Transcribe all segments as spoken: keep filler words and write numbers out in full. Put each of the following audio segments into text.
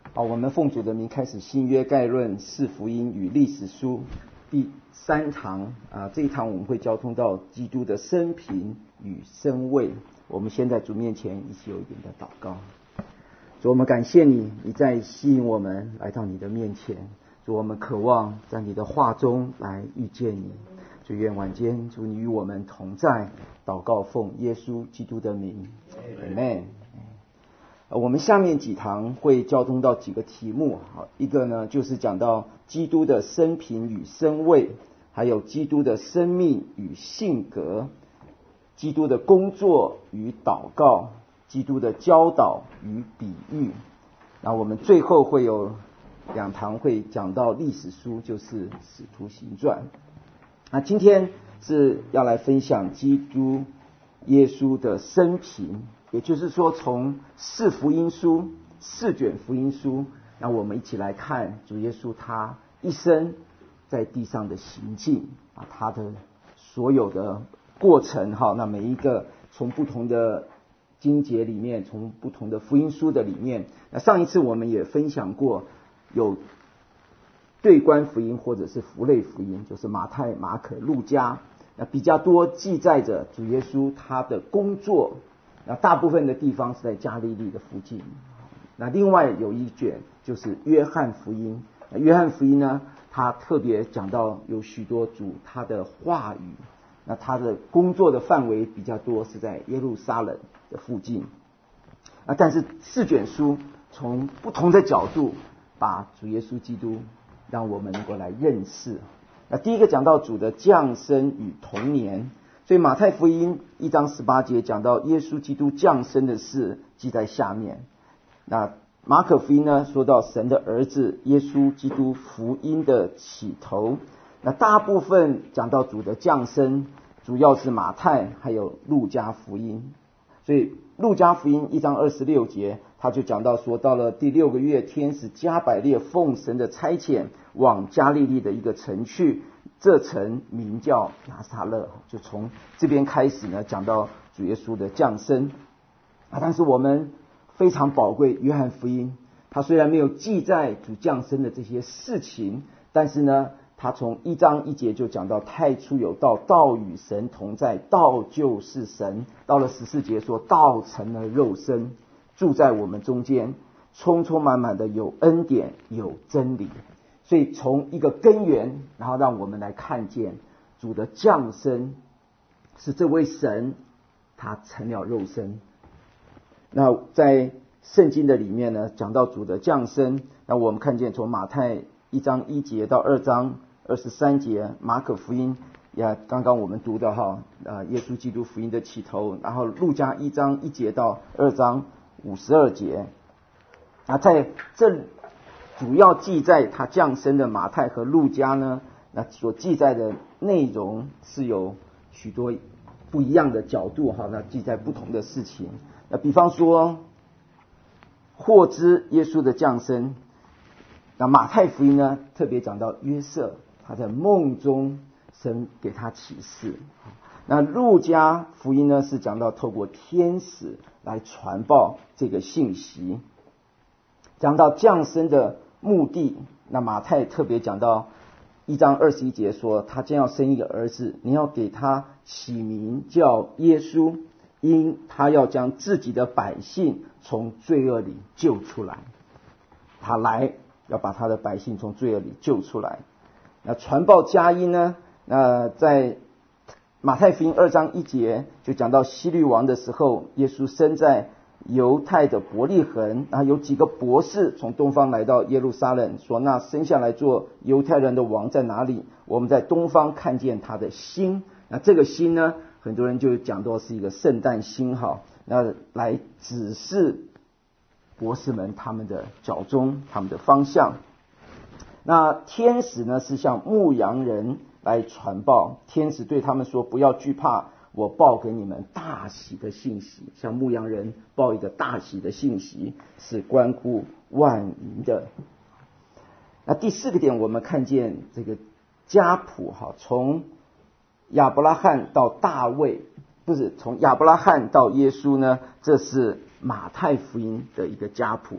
好，我们奉主的名开始新约概论四福音与历史书第三堂啊，这一堂我们会交通到基督的生平与生位。我们先在主面前一起有一点的祷告。主，我们感谢你，你在吸引我们来到你的面前。主，我们渴望在你的话中来遇见你。主，愿晚间主你与我们同在。祷告奉耶稣基督的名 Amen。我们下面几堂会交通到几个题目，一个呢就是讲到基督的生平与生位，还有基督的生命与性格，基督的工作与祷告，基督的教导与比喻。那我们最后会有两堂会讲到历史书，就是使徒行传。那今天是要来分享基督耶稣的生平，也就是说从四福音书四卷福音书，让我们一起来看主耶稣他一生在地上的行径啊，他的所有的过程哈，那每一个从不同的经节里面，从不同的福音书的里面。那上一次我们也分享过有对观福音或者是符类福音，就是马太、马可、路加，那比较多记载着主耶稣他的工作。那大部分的地方是在加利利的附近。那另外有一卷就是约翰福音。那约翰福音呢，他特别讲到有许多主他的话语。那他的工作的范围比较多是在耶路撒冷的附近。啊，但是四卷书从不同的角度把主耶稣基督让我们能够来认识。那第一个讲到主的降生与童年。所以马太福音一章十八节讲到耶稣基督降生的事记在下面。那马可福音呢，说到神的儿子耶稣基督福音的起头。那大部分讲到主的降生，主要是马太还有路加福音。所以路加福音一章二十六节，他就讲到说，到了第六个月，天使加百列奉神的差遣往加利利的一个城去，这城名叫拿撒勒。就从这边开始呢，讲到主耶稣的降生啊。但是我们非常宝贵约翰福音，他虽然没有记载主降生的这些事情，但是呢，他从一章一节就讲到太初有道，道与神同在，道就是神。到了十四节说，道成了肉身，住在我们中间，充充满满的有恩典有真理。所以从一个根源，然后让我们来看见主的降生是这位神他成了肉身。那在圣经的里面呢，讲到主的降生，那我们看见从马太一章一节到二章二十三节，马可福音呀，刚刚我们读的哈，呃，耶稣基督福音的起头，然后路加一章一节到二章五十二节。那在这主要记载他降生的马太和路加呢，那所记载的内容是有许多不一样的角度哈，那记载不同的事情。那比方说，获知耶稣的降生，那马太福音呢，特别讲到约瑟他在梦中神给他启示。那路加福音呢，是讲到透过天使来传报这个信息。讲到降生的目的，那马太特别讲到一章二十一节说，他将要生一个儿子，你要给他起名叫耶稣，因他要将自己的百姓从罪恶里救出来。他来要把他的百姓从罪恶里救出来。那传报佳音呢，那在马太福音二章一节就讲到希律王的时候，耶稣生在犹太的伯利恒，然后有几个博士从东方来到耶路撒冷，说那生下来做犹太人的王在哪里？我们在东方看见他的星。那这个星呢，很多人就讲到是一个圣诞星哈，那来指示博士们他们的脚踪，他们的方向。那天使呢，是向牧羊人来传报，天使对他们说，不要惧怕，我报给你们大喜的信息。向牧羊人报一个大喜的信息，是关乎万民的。那第四个点，我们看见这个家谱哈，从亚伯拉罕到大卫，不是从亚伯拉罕到耶稣呢，这是马太福音的一个家谱。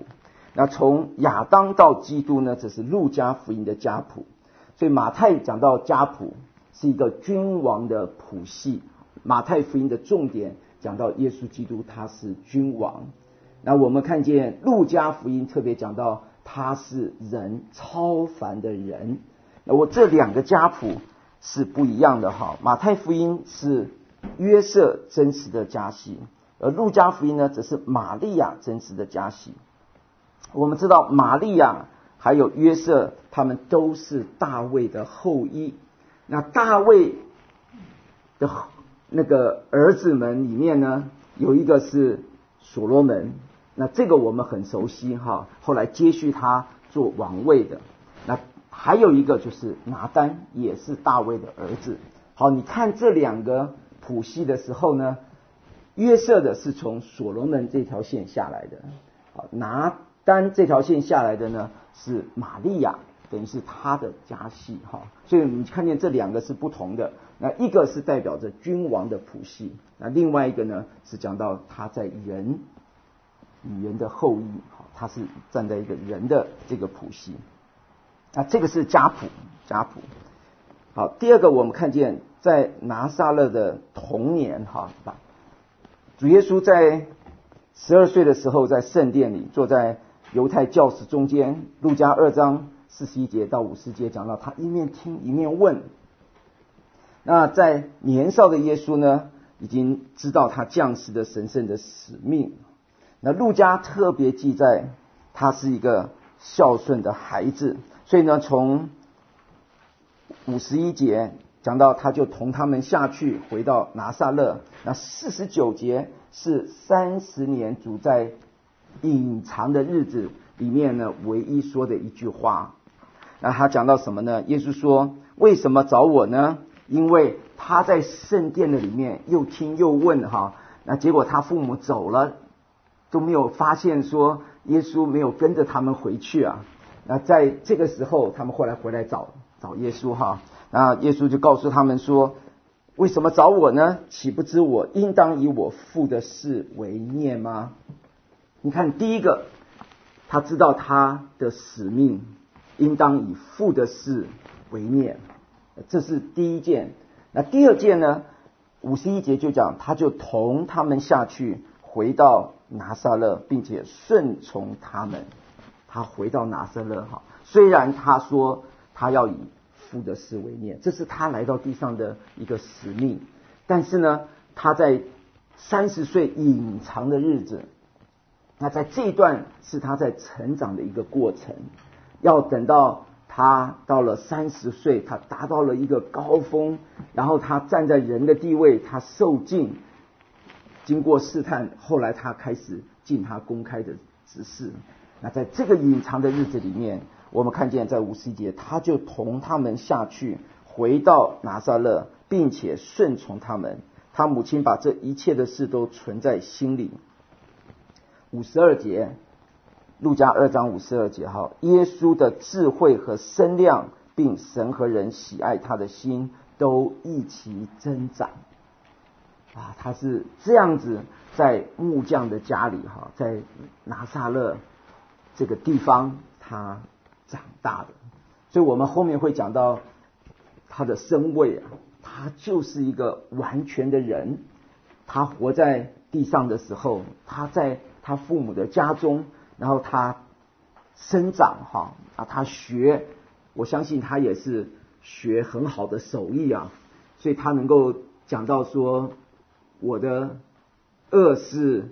那从亚当到基督呢，这是路加福音的家谱。所以马太讲到家谱是一个君王的谱系，马太福音的重点讲到耶稣基督他是君王。那我们看见路加福音特别讲到他是人，超凡的人。那我这两个家谱是不一样的哈。马太福音是约瑟真实的家系，而路加福音呢，则是玛利亚真实的家系。我们知道玛利亚还有约瑟，他们都是大卫的后裔。那大卫的那个儿子们里面呢，有一个是所罗门，那这个我们很熟悉哈，后来接续他做王位的。那还有一个就是拿单，也是大卫的儿子。好，你看这两个谱系的时候呢，约瑟的是从所罗门这条线下来的，好，拿单这条线下来的呢是玛利亚，等于是他的家系哈。所以你看见这两个是不同的，那一个是代表着君王的谱系，那另外一个呢是讲到他在人语言的后裔，他是站在一个人的这个谱系。那这个是家谱，家谱。好，第二个我们看见在拿撒勒的童年哈，主耶稣在十二岁的时候在圣殿里坐在犹太教士中间，路加二章四十一节到五十节讲到他一面听一面问。那在年少的耶稣呢，已经知道他降世的神圣的使命。那路加特别记载他是一个孝顺的孩子，所以呢，从五十一节讲到他就同他们下去回到拿撒勒。那四十九节是三十年主在隐藏的日子里面呢唯一说的一句话。那他讲到什么呢？耶稣说，为什么找我呢？因为他在圣殿的里面又听又问哈，那结果他父母走了，都没有发现说耶稣没有跟着他们回去啊。那在这个时候他们后来回来找找耶稣哈，那耶稣就告诉他们说，为什么找我呢？岂不知我应当以我父的事为念吗？你看，第一个他知道他的使命应当以父的事为念，这是第一件。那第二件呢，五十一节就讲他就同他们下去回到拿撒勒，并且顺从他们。他回到拿撒勒哈，虽然他说他要以父的事为念，这是他来到地上的一个使命，但是呢，他在三十岁隐藏的日子，那在这一段是他在成长的一个过程，要等到他到了三十岁，他达到了一个高峰，然后他站在人的地位，他受尽，经过试探，后来他开始尽他公开的职事。那在这个隐藏的日子里面，我们看见在五十节，他就同他们下去回到拿撒勒，并且顺从他们。他母亲把这一切的事都存在心里。五十二节，路加二章五十二节哈，耶稣的智慧和身量，并神和人喜爱他的心，都一起增长。啊，他是这样子在木匠的家里哈，在拿撒勒这个地方他长大的。所以我们后面会讲到他的身位啊，他就是一个完全的人。他活在地上的时候，他在他父母的家中，然后他生长哈啊，他学，我相信他也是学很好的手艺啊，所以他能够讲到说，我的恶是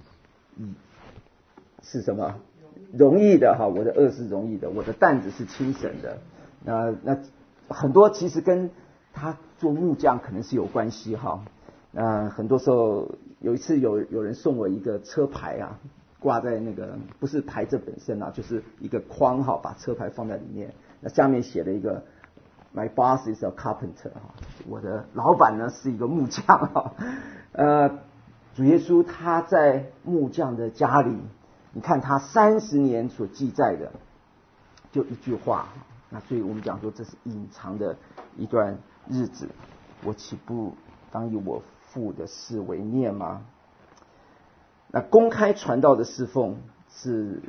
是什么？容易的哈，我的恶是容易的，我的担子是轻省的。那那很多其实跟他做木匠可能是有关系哈。那很多时候，有一次有有人送我一个车牌啊，挂在那个不是牌子本身啊，就是一个框哈，把车牌放在里面。那下面写了一个 My boss is a carpenter 哈，我的老板呢是一个木匠哈。呃，主耶稣他在木匠的家里。你看他三十年所记载的，就一句话，那所以我们讲说这是隐藏的一段日子。我岂不当以我父的事为念吗？那公开传道的侍奉是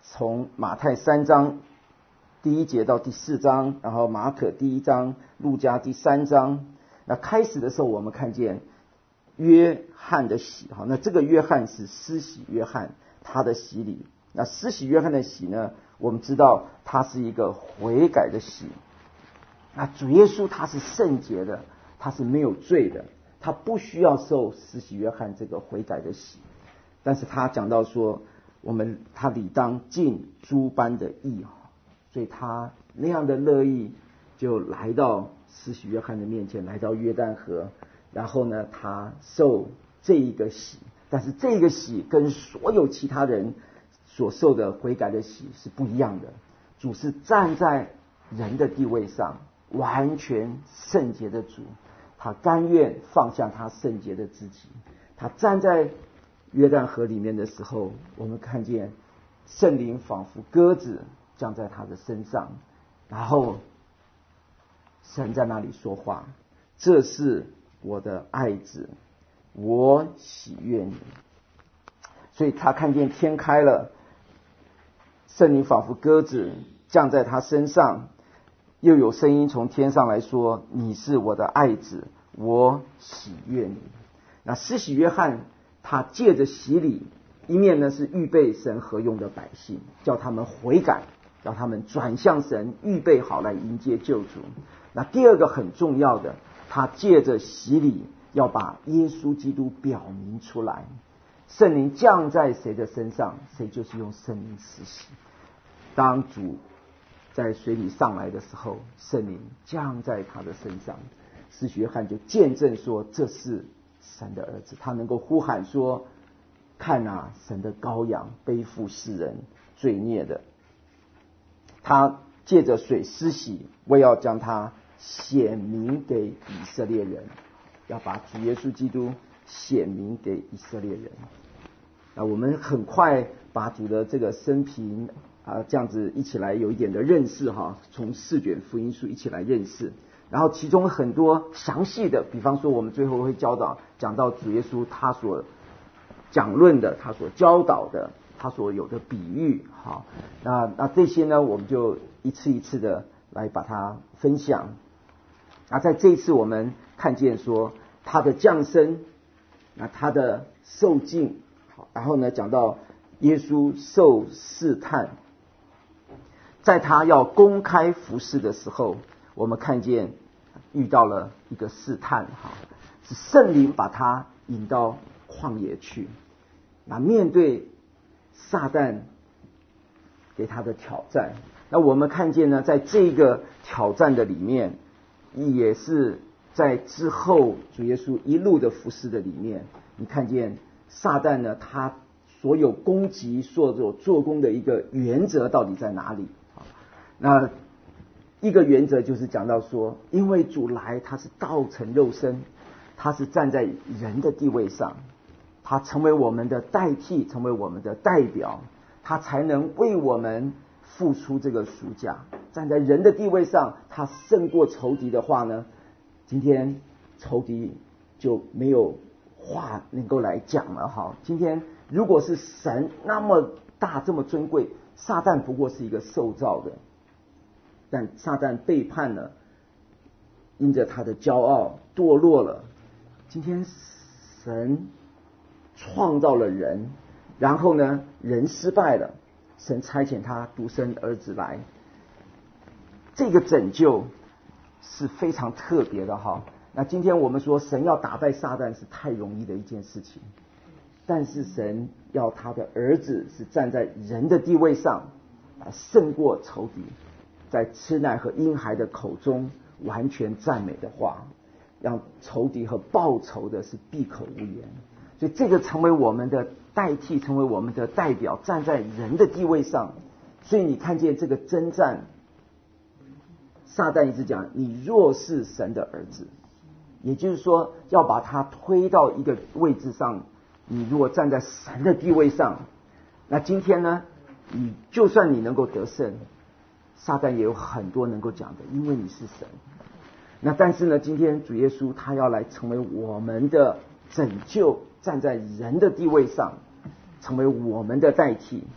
从马太三章第一节到第四章，然后马可第一章，路加第三章。那开始的时候我们看见约翰的洗，好，那这个约翰是施洗约翰，他的洗礼。那施洗约翰的洗呢，我们知道他是一个悔改的洗。那主耶稣他是圣洁的，他是没有罪的，他不需要受施洗约翰这个悔改的洗。但是他讲到说，我们他理当尽诸般的义，所以他那样的乐意就来到施洗约翰的面前，来到约旦河，然后呢他受这一个洗。但是这个洗跟所有其他人所受的悔改的洗是不一样的。主是站在人的地位上，完全圣洁的主，他甘愿放下他圣洁的自己。他站在约旦河里面的时候，我们看见圣灵仿佛鸽子降在他的身上，然后神在那里说话，这是我的爱子，我喜悦你。所以他看见天开了，圣灵仿佛鸽子降在他身上，又有声音从天上来说，你是我的爱子，我喜悦你。那施洗约翰他借着洗礼，一面呢是预备神合用的百姓，叫他们悔改，叫他们转向神，预备好来迎接救主。那第二个很重要的，他借着洗礼要把耶稣基督表明出来。圣灵降在谁的身上，谁就是用圣灵施洗。当主在水里上来的时候，圣灵降在他的身上，施洗约翰就见证说，这是神的儿子。他能够呼喊说，看啊，神的羔羊，背负世人罪孽的。他借着水施洗，我要将他显明给以色列人，要把主耶稣基督显明给以色列人。那我们很快把主的这个生平啊，这样子一起来有一点的认识哈，从四卷福音书一起来认识。然后其中很多详细的，比方说我们最后会教导讲到主耶稣他所讲论的，他所教导的，他所有的比喻，好，那那这些呢，我们就一次一次的来把它分享。那在这一次我们看见说他的降生，那他的受尽，好，然后呢讲到耶稣受试探，在他要公开服事的时候，我们看见遇到了一个试探，哈，是圣灵把他引到旷野去。那面对撒旦给他的挑战，那我们看见呢，在这个挑战的里面，也是在之后主耶稣一路的服事的里面，你看见撒旦呢，他所有攻击、所有做工的一个原则到底在哪里？那一个原则就是讲到说，因为主来他是道成肉身，他是站在人的地位上，他成为我们的代替，成为我们的代表，他才能为我们付出这个赎价。站在人的地位上，他胜过仇敌的话呢，今天仇敌就没有话能够来讲了哈。今天如果是神那么大这么尊贵，撒旦不过是一个受造的，但撒旦背叛了，因着他的骄傲堕落了。今天神创造了人，然后呢人失败了，神差遣他独生儿子来，这个拯救是非常特别的哈。那今天我们说神要打败撒旦是太容易的一件事情，但是神要他的儿子是站在人的地位上，胜过仇敌，在吃奶和婴孩的口中完全赞美的话，让仇敌和报仇的是闭口无言。所以这个成为我们的代替，成为我们的代表，站在人的地位上。所以你看见这个征战，撒旦一直讲你若是神的儿子，也就是说要把他推到一个位置上。你如果站在神的地位上，那今天呢，你就算你能够得胜，撒旦也有很多能够讲的，因为你是神。那但是呢，今天主耶稣他要来成为我们的拯救，站在人的地位上，成为我们的代替，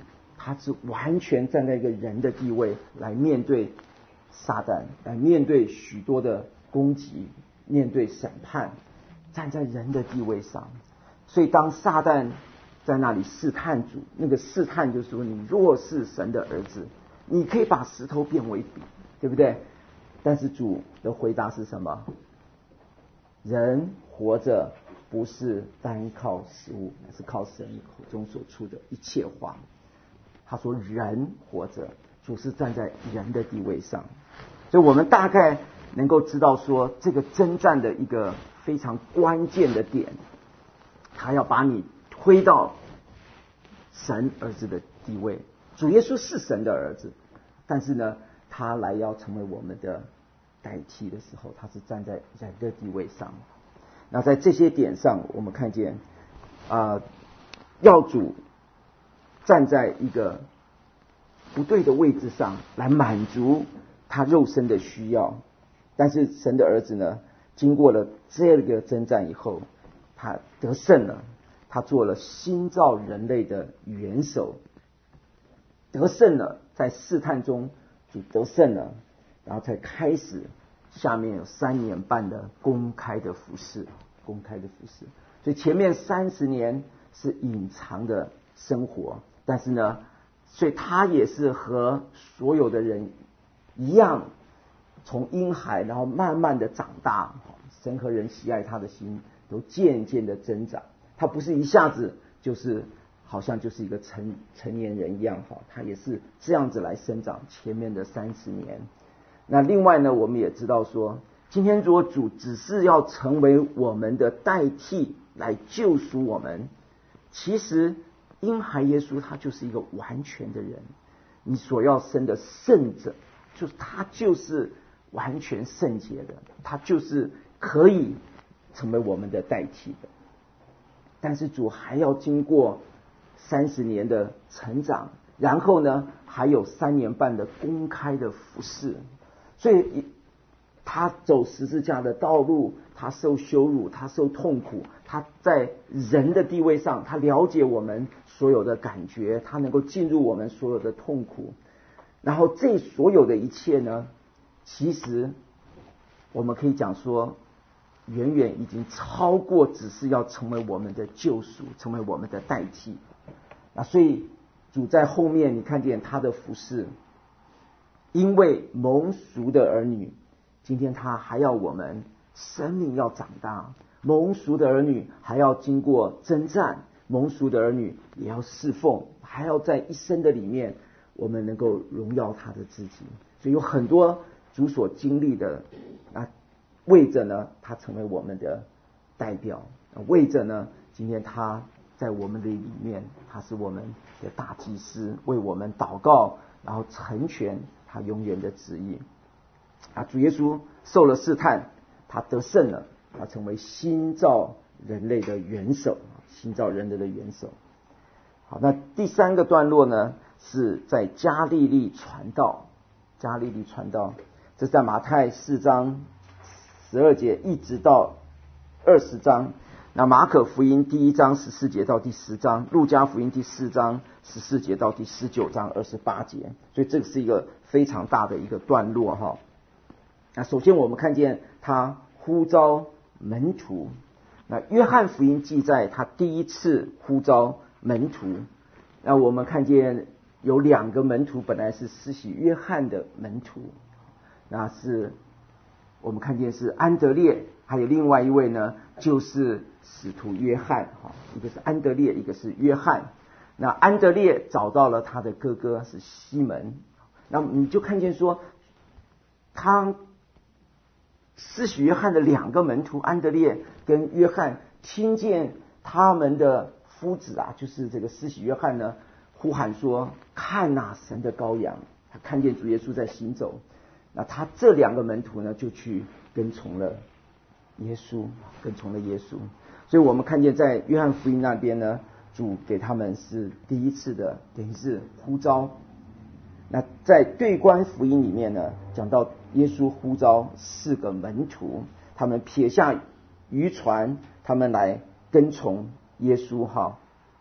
他是完全站在一个人的地位来面对撒旦，来面对许多的攻击，面对审判，站在人的地位上。所以当撒旦在那里试探主，那个试探就是说，你若是神的儿子，你可以把石头变为饼，对不对？但是主的回答是什么？人活着不是单靠食物，而是靠神口中所出的一切话。他说人活着，主是站在人的地位上。所以我们大概能够知道说，这个征战的一个非常关键的点，他要把你推到神儿子的地位。主耶稣是神的儿子，但是呢，他来要成为我们的代替的时候，他是站在人的地位上。那在这些点上，我们看见啊、呃，要主站在一个不对的位置上来满足他肉身的需要，但是神的儿子呢，经过了这个征战以后，他得胜了，他做了新造人类的元首，得胜了，在试探中主得胜了，然后才开始下面有三年半的公开的服事，公开的服事。所以前面三十年是隐藏的生活，但是呢，所以他也是和所有的人一样，从婴孩然后慢慢的长大，神和人喜爱他的心都渐渐的增长。他不是一下子就是好像就是一个成成年人一样，哈，他也是这样子来生长前面的三十年。那另外呢，我们也知道说，今天如果主只是要成为我们的代替来救赎我们，其实婴孩耶稣他就是一个完全的人，你所要生的圣者，就是他就是完全圣洁的，他就是可以成为我们的代替的。但是主还要经过三十年的成长，然后呢，还有三年半的公开的服事。所以他走十字架的道路，他受羞辱，他受痛苦，他在人的地位上，他了解我们所有的感觉，他能够进入我们所有的痛苦。然后这所有的一切呢，其实我们可以讲说，远远已经超过只是要成为我们的救赎，成为我们的代替。那所以主在后面你看见他的服事，因为蒙赎的儿女，今天他还要我们生命要长大，蒙赎的儿女还要经过征战，蒙赎的儿女也要侍奉，还要在一生的里面我们能够荣耀他的自己。所以有很多主所经历的啊，为着呢他成为我们的代表，为着呢今天他在我们的里面，他是我们的大祭司，为我们祷告，然后成全他永远的旨意啊。主耶稣受了试探，他得胜了，他成为新造人类的元首，新造人类的元首。好，那第三个段落呢，是在加利利传道。加利利传道，这是在马太四章十二节一直到二十章。那马可福音第一章十四节到第十章，路加福音第四章十四节到第十九章二十八节，所以这个是一个非常大的一个段落哈。那首先我们看见他呼召门徒，那约翰福音记载他第一次呼召门徒，那我们看见有两个门徒本来是施洗约翰的门徒，那是我们看见是安德烈，还有另外一位呢就是使徒约翰，一个是安德烈，一个是约翰。那安德烈找到了他的哥哥是西门，那你就看见说他施洗约翰的两个门徒安德烈跟约翰听见他们的夫子啊，就是这个施洗约翰呢呼喊说，看哪，神的羔羊，他看见主耶稣在行走，那他这两个门徒呢就去跟从了耶稣，跟从了耶稣。所以我们看见在约翰福音那边呢，主给他们是第一次的等于是呼召。那在对观福音里面呢，讲到耶稣呼召四个门徒，他们撇下渔船，他们来跟从耶稣哈。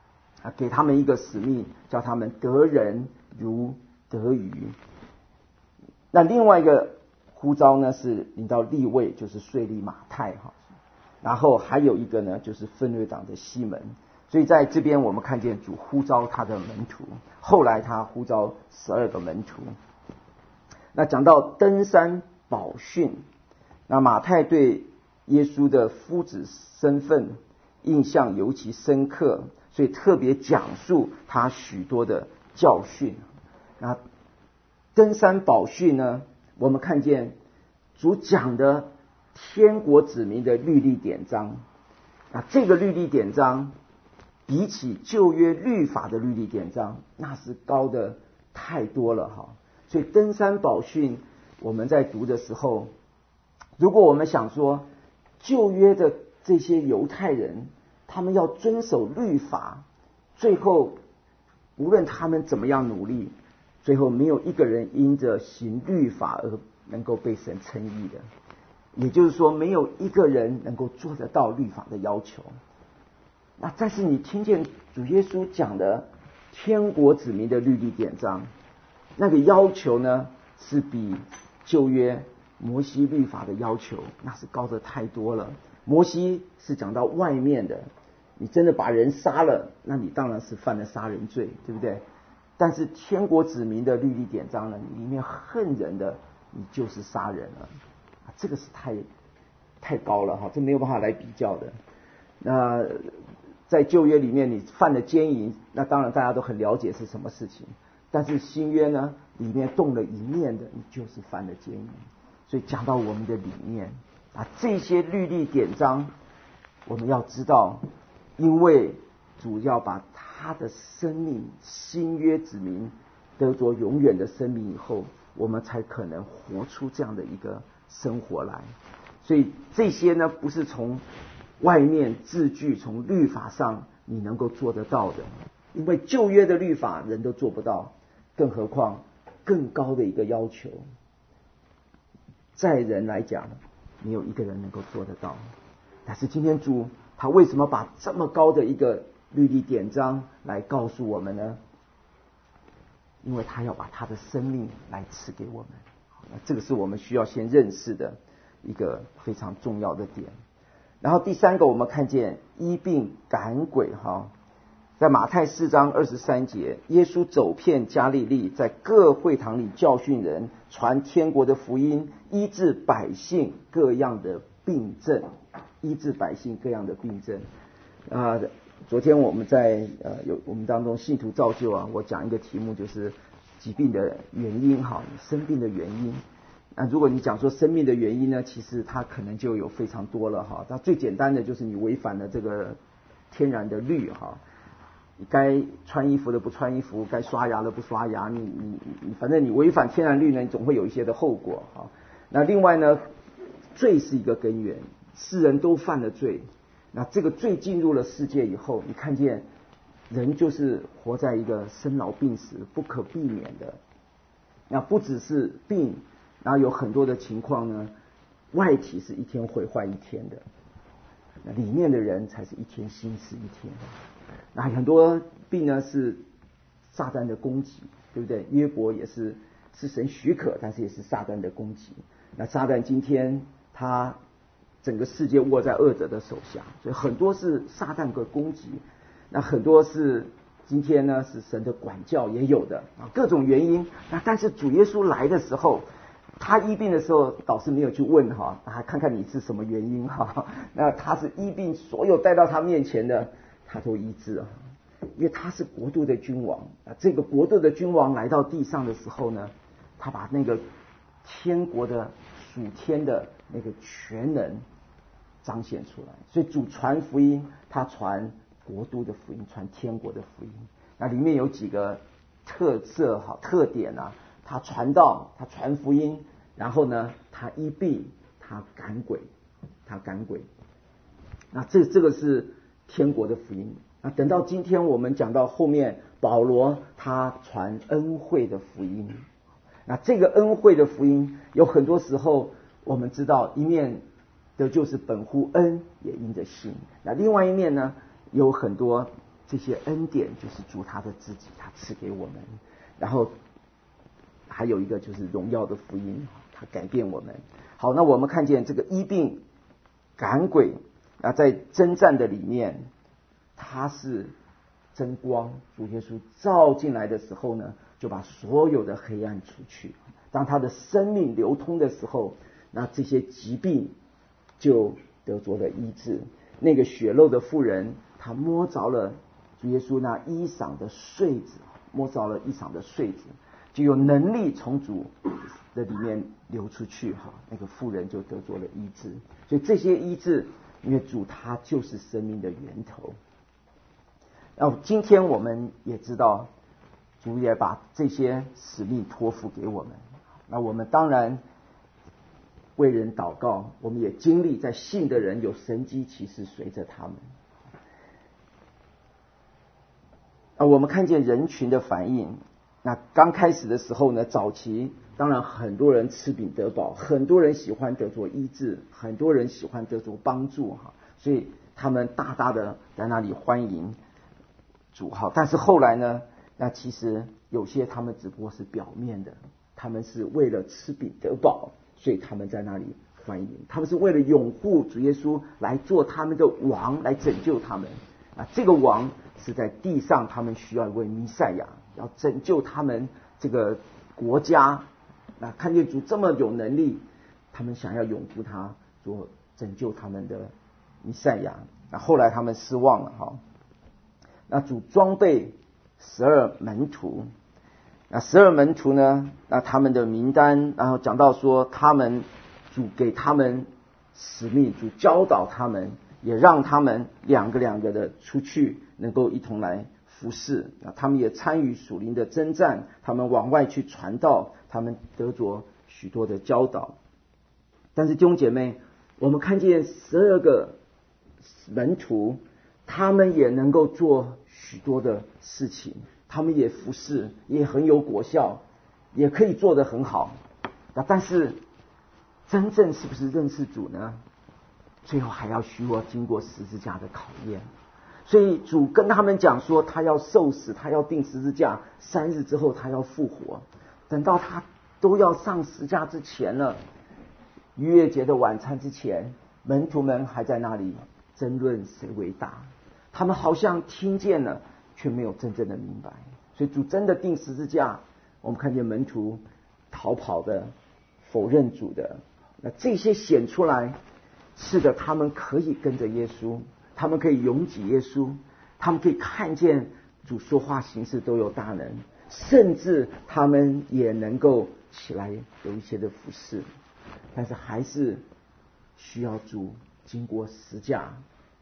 啊，给他们一个使命，叫他们得人如得鱼。那另外一个呼召呢，是领到利未，就是税吏马太哈。然后还有一个呢，就是分略党的西门。所以在这边我们看见主呼召他的门徒，后来他呼召十二个门徒。那讲到登山宝训，那马太对耶稣的夫子身份印象尤其深刻，所以特别讲述他许多的教训。那登山宝训呢，我们看见主讲的天国子民的律例典章。那这个律例典章比起旧约律法的律例典章，那是高的太多了哈。所以登山宝训我们在读的时候，如果我们想说旧约的这些犹太人，他们要遵守律法，最后无论他们怎么样努力，最后没有一个人因着行律法而能够被神称义的。也就是说，没有一个人能够做得到律法的要求。那但是你听见主耶稣讲的天国子民的律例典章，那个要求呢，是比旧约摩西律法的要求那是高得太多了。摩西是讲到外面的，你真的把人杀了，那你当然是犯了杀人罪，对不对？但是天国子民的律例典章呢，里面恨人的，你就是杀人了。这个是太太高了哈，这没有办法来比较的。那在旧约里面，你犯了奸淫，那当然大家都很了解是什么事情。但是新约呢，里面动了一念的，你就是犯了奸淫。所以讲到我们的理念啊，这些律例典章，我们要知道，因为主要把他的生命，新约子民得着永远的生命以后，我们才可能活出这样的一个生活来。所以这些呢，不是从外面字句，从律法上你能够做得到的，因为旧约的律法人都做不到，更何况更高的一个要求，在人来讲没有一个人能够做得到。但是今天主他为什么把这么高的一个律例典章来告诉我们呢？因为他要把他的生命来赐给我们。这个是我们需要先认识的一个非常重要的点。然后第三个，我们看见医病赶鬼哈，在马太四章二十三节，耶稣走遍加利利，在各会堂里教训人，传天国的福音，医治百姓各样的病症，医治百姓各样的病症。啊、呃，昨天我们在呃有我们当中信徒造就啊，我讲一个题目就是疾病的原因哈，生病的原因。那如果你讲说生命的原因呢，其实它可能就有非常多了哈。那最简单的就是你违反了这个天然的律哈，你该穿衣服的不穿衣服，该刷牙的不刷牙，你你你反正你违反天然律呢，你总会有一些的后果哈。那另外呢，罪是一个根源，世人都犯了罪，那这个罪进入了世界以后，你看见人就是活在一个生老病死不可避免的。那不只是病，然后有很多的情况呢，外体是一天毁坏一天的，那里面的人才是一天新死一天。那很多病呢是撒旦的攻击，对不对？约伯也是是神许可，但是也是撒旦的攻击。那撒旦今天他整个世界握在恶者的手下，所以很多是撒旦的攻击，那很多是今天呢是神的管教也有的啊，各种原因。那但是主耶稣来的时候，他医病的时候导师没有去问哈，啊看看你是什么原因哈，那他是医病所有带到他面前的，他都医治啊，因为他是国度的君王啊。这个国度的君王来到地上的时候呢，他把那个天国的属天的那个全能彰显出来。所以主传福音，他传国度的福音，传天国的福音。那里面有几个特色哈特点啊，他传道，他传福音，然后呢他医病，他赶鬼，他赶鬼。那这这个是天国的福音。那等到今天我们讲到后面，保罗他传恩惠的福音。那这个恩惠的福音有很多时候我们知道，一面的就是本乎恩，也因着信。那另外一面呢，有很多这些恩典就是主他的自己，他赐给我们。然后还有一个就是荣耀的福音，他改变我们。好，那我们看见这个医病赶鬼啊，在征战的里面，他是真光，主耶稣照进来的时候呢，就把所有的黑暗除去。当他的生命流通的时候，那这些疾病就得着了医治。那个血漏的妇人，她摸着了主耶稣那衣裳的穗子，摸着了衣裳的穗子，就有能力从主的里面流出去哈。那个妇人就得着了医治。所以这些医治，因为主他就是生命的源头。然后今天我们也知道，主也把这些使命托付给我们。那我们当然为人祷告，我们也经历在信的人有神迹奇事随着他们。啊，我们看见人群的反应。那刚开始的时候呢，早期当然很多人吃饼得饱，很多人喜欢得着医治，很多人喜欢得着帮助哈，所以他们大大的在那里欢迎主哈。但是后来呢，那其实有些他们只不过是表面的，他们是为了吃饼得饱，所以他们在那里欢迎，他们是为了拥护主耶稣来做他们的王，来拯救他们啊。这个王是在地上，他们需要一位弥赛亚，要拯救他们这个国家。那看见主这么有能力，他们想要拥护他，做拯救他们的弥赛亚。那后来他们失望了哈。那主装备十二门徒，那十二门徒呢？那他们的名单，然后讲到说，他们主给他们使命，主教导他们，也让他们两个两个的出去，能够一同来服侍。那他们也参与属灵的征战，他们往外去传道，他们得着许多的教导。但是弟兄姐妹，我们看见十二个门徒，他们也能够做许多的事情，他们也服侍，也很有果效，也可以做得很好。但是真正是不是认识主呢？最后还要需要经过十字架的考验。所以主跟他们讲说，他要受死，他要钉十字架，三日之后他要复活。等到他都要上十字架之前了，逾越节的晚餐之前，门徒们还在那里争论谁为大。他们好像听见了，却没有真正的明白。所以主真的钉十字架，我们看见门徒逃跑的、否认主的，那这些显出来，是的，他们可以跟着耶稣，他们可以拥挤耶稣，他们可以看见主说话行事都有大能，甚至他们也能够起来有一些的服侍。但是还是需要主经过十架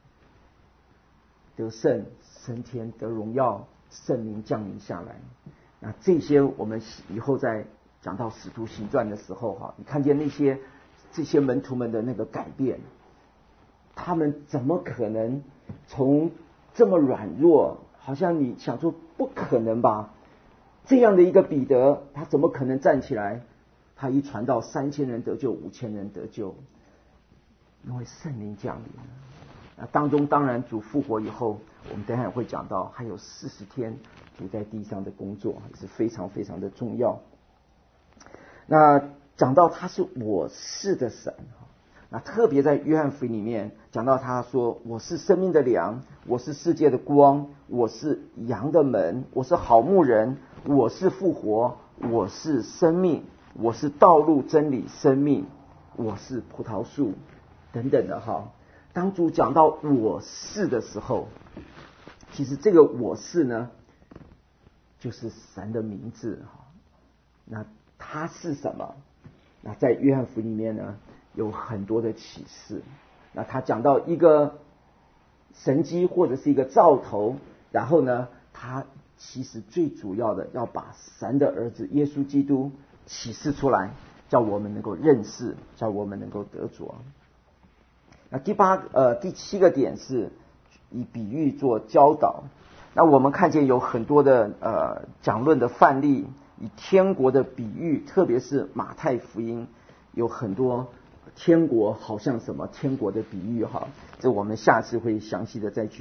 得胜升天，得荣耀，圣灵降临下来。那这些我们以后在讲到使徒行传的时候哈，你看见那些这些门徒们的那个改变，他们怎么可能从这么软弱，好像你想说不可能吧，这样的一个彼得，他怎么可能站起来，他一传到三千人得救，五千人得救，因为圣灵降临了。那当中当然主复活以后，我们等一下也会讲到，还有四十天主在地上的工作也是非常非常的重要。那讲到他是我是的神，那特别在约翰福音里面讲到他说，我是生命的粮，我是世界的光，我是羊的门，我是好牧人，我是复活，我是生命，我是道路真理生命，我是葡萄树等等的哈。当主讲到我是的时候，其实这个我是呢，就是神的名字哈。那他是什么？那在约翰福音里面呢，有很多的启示。那他讲到一个神迹或者是一个兆头，然后呢，他其实最主要的要把神的儿子耶稣基督启示出来，叫我们能够认识，叫我们能够得着。那第八呃第七个点是以比喻做教导。那我们看见有很多的呃讲论的范例，以天国的比喻，特别是马太福音有很多天国好像什么天国的比喻哈，这我们下次会详细的再去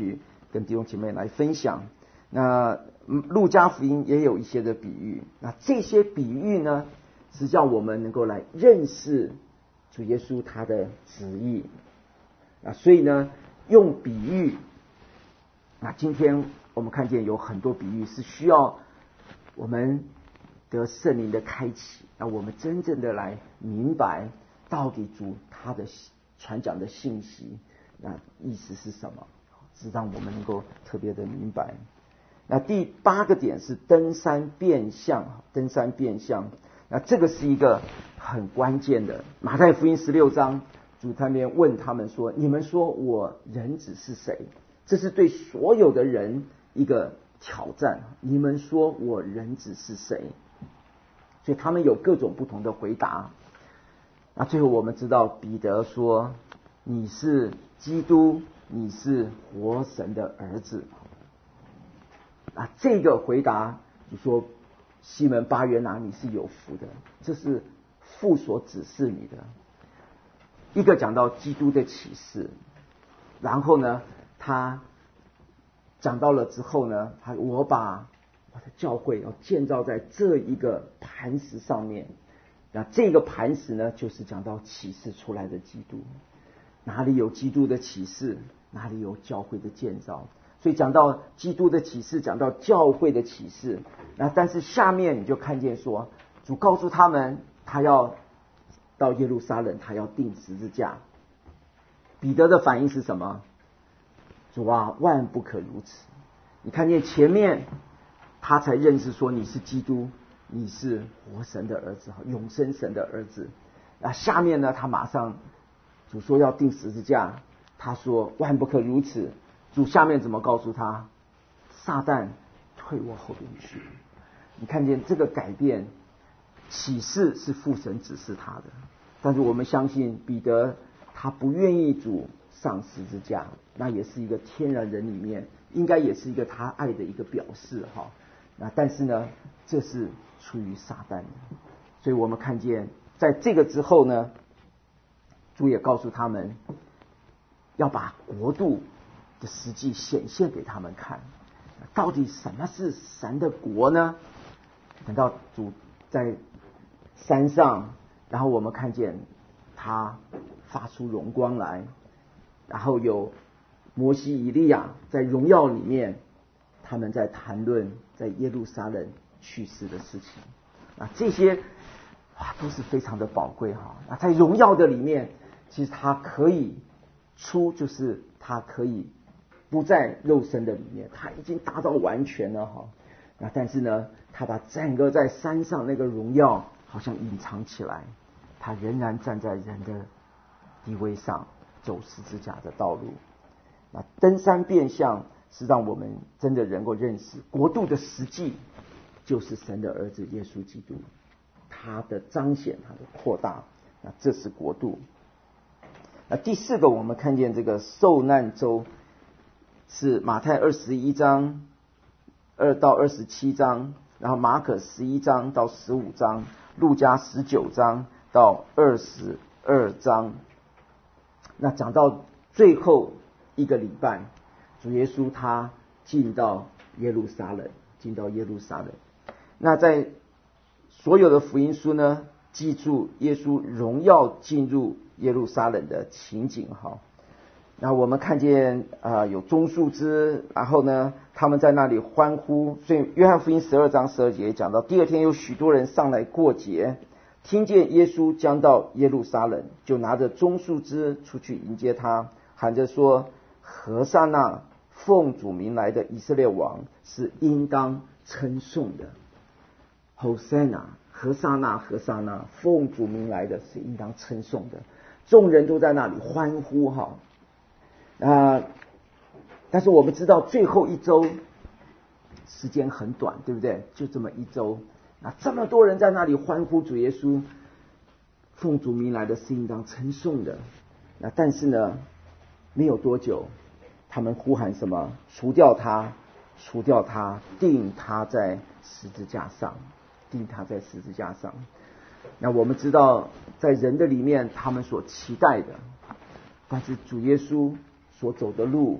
跟弟兄姐妹来分享。那路加福音也有一些的比喻，那这些比喻呢，是叫我们能够来认识主耶稣他的旨意。那所以呢，用比喻，那今天我们看见有很多比喻是需要我们得圣灵的开启，那我们真正的来明白到底主他的传讲的信息，那意思是什么，是让我们能够特别的明白。那第八个点是登山变相，登山变相，那这个是一个很关键的。马太福音十六章，主他们问他们说：“你们说我人子是谁？”这是对所有的人一个挑战。你们说我人子是谁？所以他们有各种不同的回答。那最后我们知道彼得说：“你是基督，你是活神的儿子。”啊，这个回答就说西门巴约拿，你是有福的，这是父所指示你的。一个讲到基督的启示，然后呢，他讲到了之后呢，他我把我的教会要建造在这一个磐石上面。那这个磐石呢，就是讲到启示出来的基督。哪里有基督的启示，哪里有教会的建造。所以讲到基督的启示，讲到教会的启示，那但是下面你就看见说，主告诉他们，他要到耶路撒冷，他要钉十字架。彼得的反应是什么？主啊，万不可如此。你看见前面他才认识说你是基督，你是活神的儿子，永生神的儿子。那下面呢，他马上主说要钉十字架，他说万不可如此。主下面怎么告诉他？撒旦退我后边去。你看见这个改变，启示是父神指示他的，但是我们相信彼得他不愿意主上十字架，那也是一个天然人里面应该也是一个他爱的一个表示哈。那但是呢，这是出于撒旦的，所以我们看见在这个之后呢，主也告诉他们要把国度的实际显现给他们看。到底什么是神的国呢？等到主在山上，然后我们看见他发出荣光来，然后有摩西以利亚在荣耀里面，他们在谈论在耶路撒冷去世的事情啊，这些哇都是非常的宝贵哈。那在荣耀的里面，其实他可以出，就是他可以不在肉身的里面，他已经达到完全了哈。那但是呢，他把整个在山上那个荣耀好像隐藏起来，他仍然站在人的地位上，走十字架的道路。那登山变相是让我们真的能够认识国度的实际就是神的儿子耶稣基督，他的彰显，他的扩大，那这是国度。那第四个，我们看见这个受难周是马太二十一章二到二十七章，然后马可十一章到十五章，路加十九章到二十二章。那讲到最后一个礼拜，主耶稣他进到耶路撒冷，进到耶路撒冷。那在所有的福音书呢，记住耶稣荣耀进入耶路撒冷的情景哈。那我们看见啊、呃、有棕树枝，然后呢他们在那里欢呼。所以约翰福音十二章十二节讲到，第二天有许多人上来过节，听见耶稣将到耶路撒冷，就拿着棕树枝出去迎接他，喊着说：何撒那，奉主名来的以色列王是应当称颂的。Hosanna， 何撒那，何撒那，奉主名来的是应当称颂的。众人都在那里欢呼哈。啊、呃，但是我们知道最后一周时间很短，对不对？就这么一周，那这么多人在那里欢呼主耶稣，奉主名来的是应当称颂的。那但是呢，没有多久，他们呼喊什么？除掉他，除掉他，钉他在十字架上，钉他在十字架上。那我们知道，在人的里面，他们所期待的，但是主耶稣所走的路，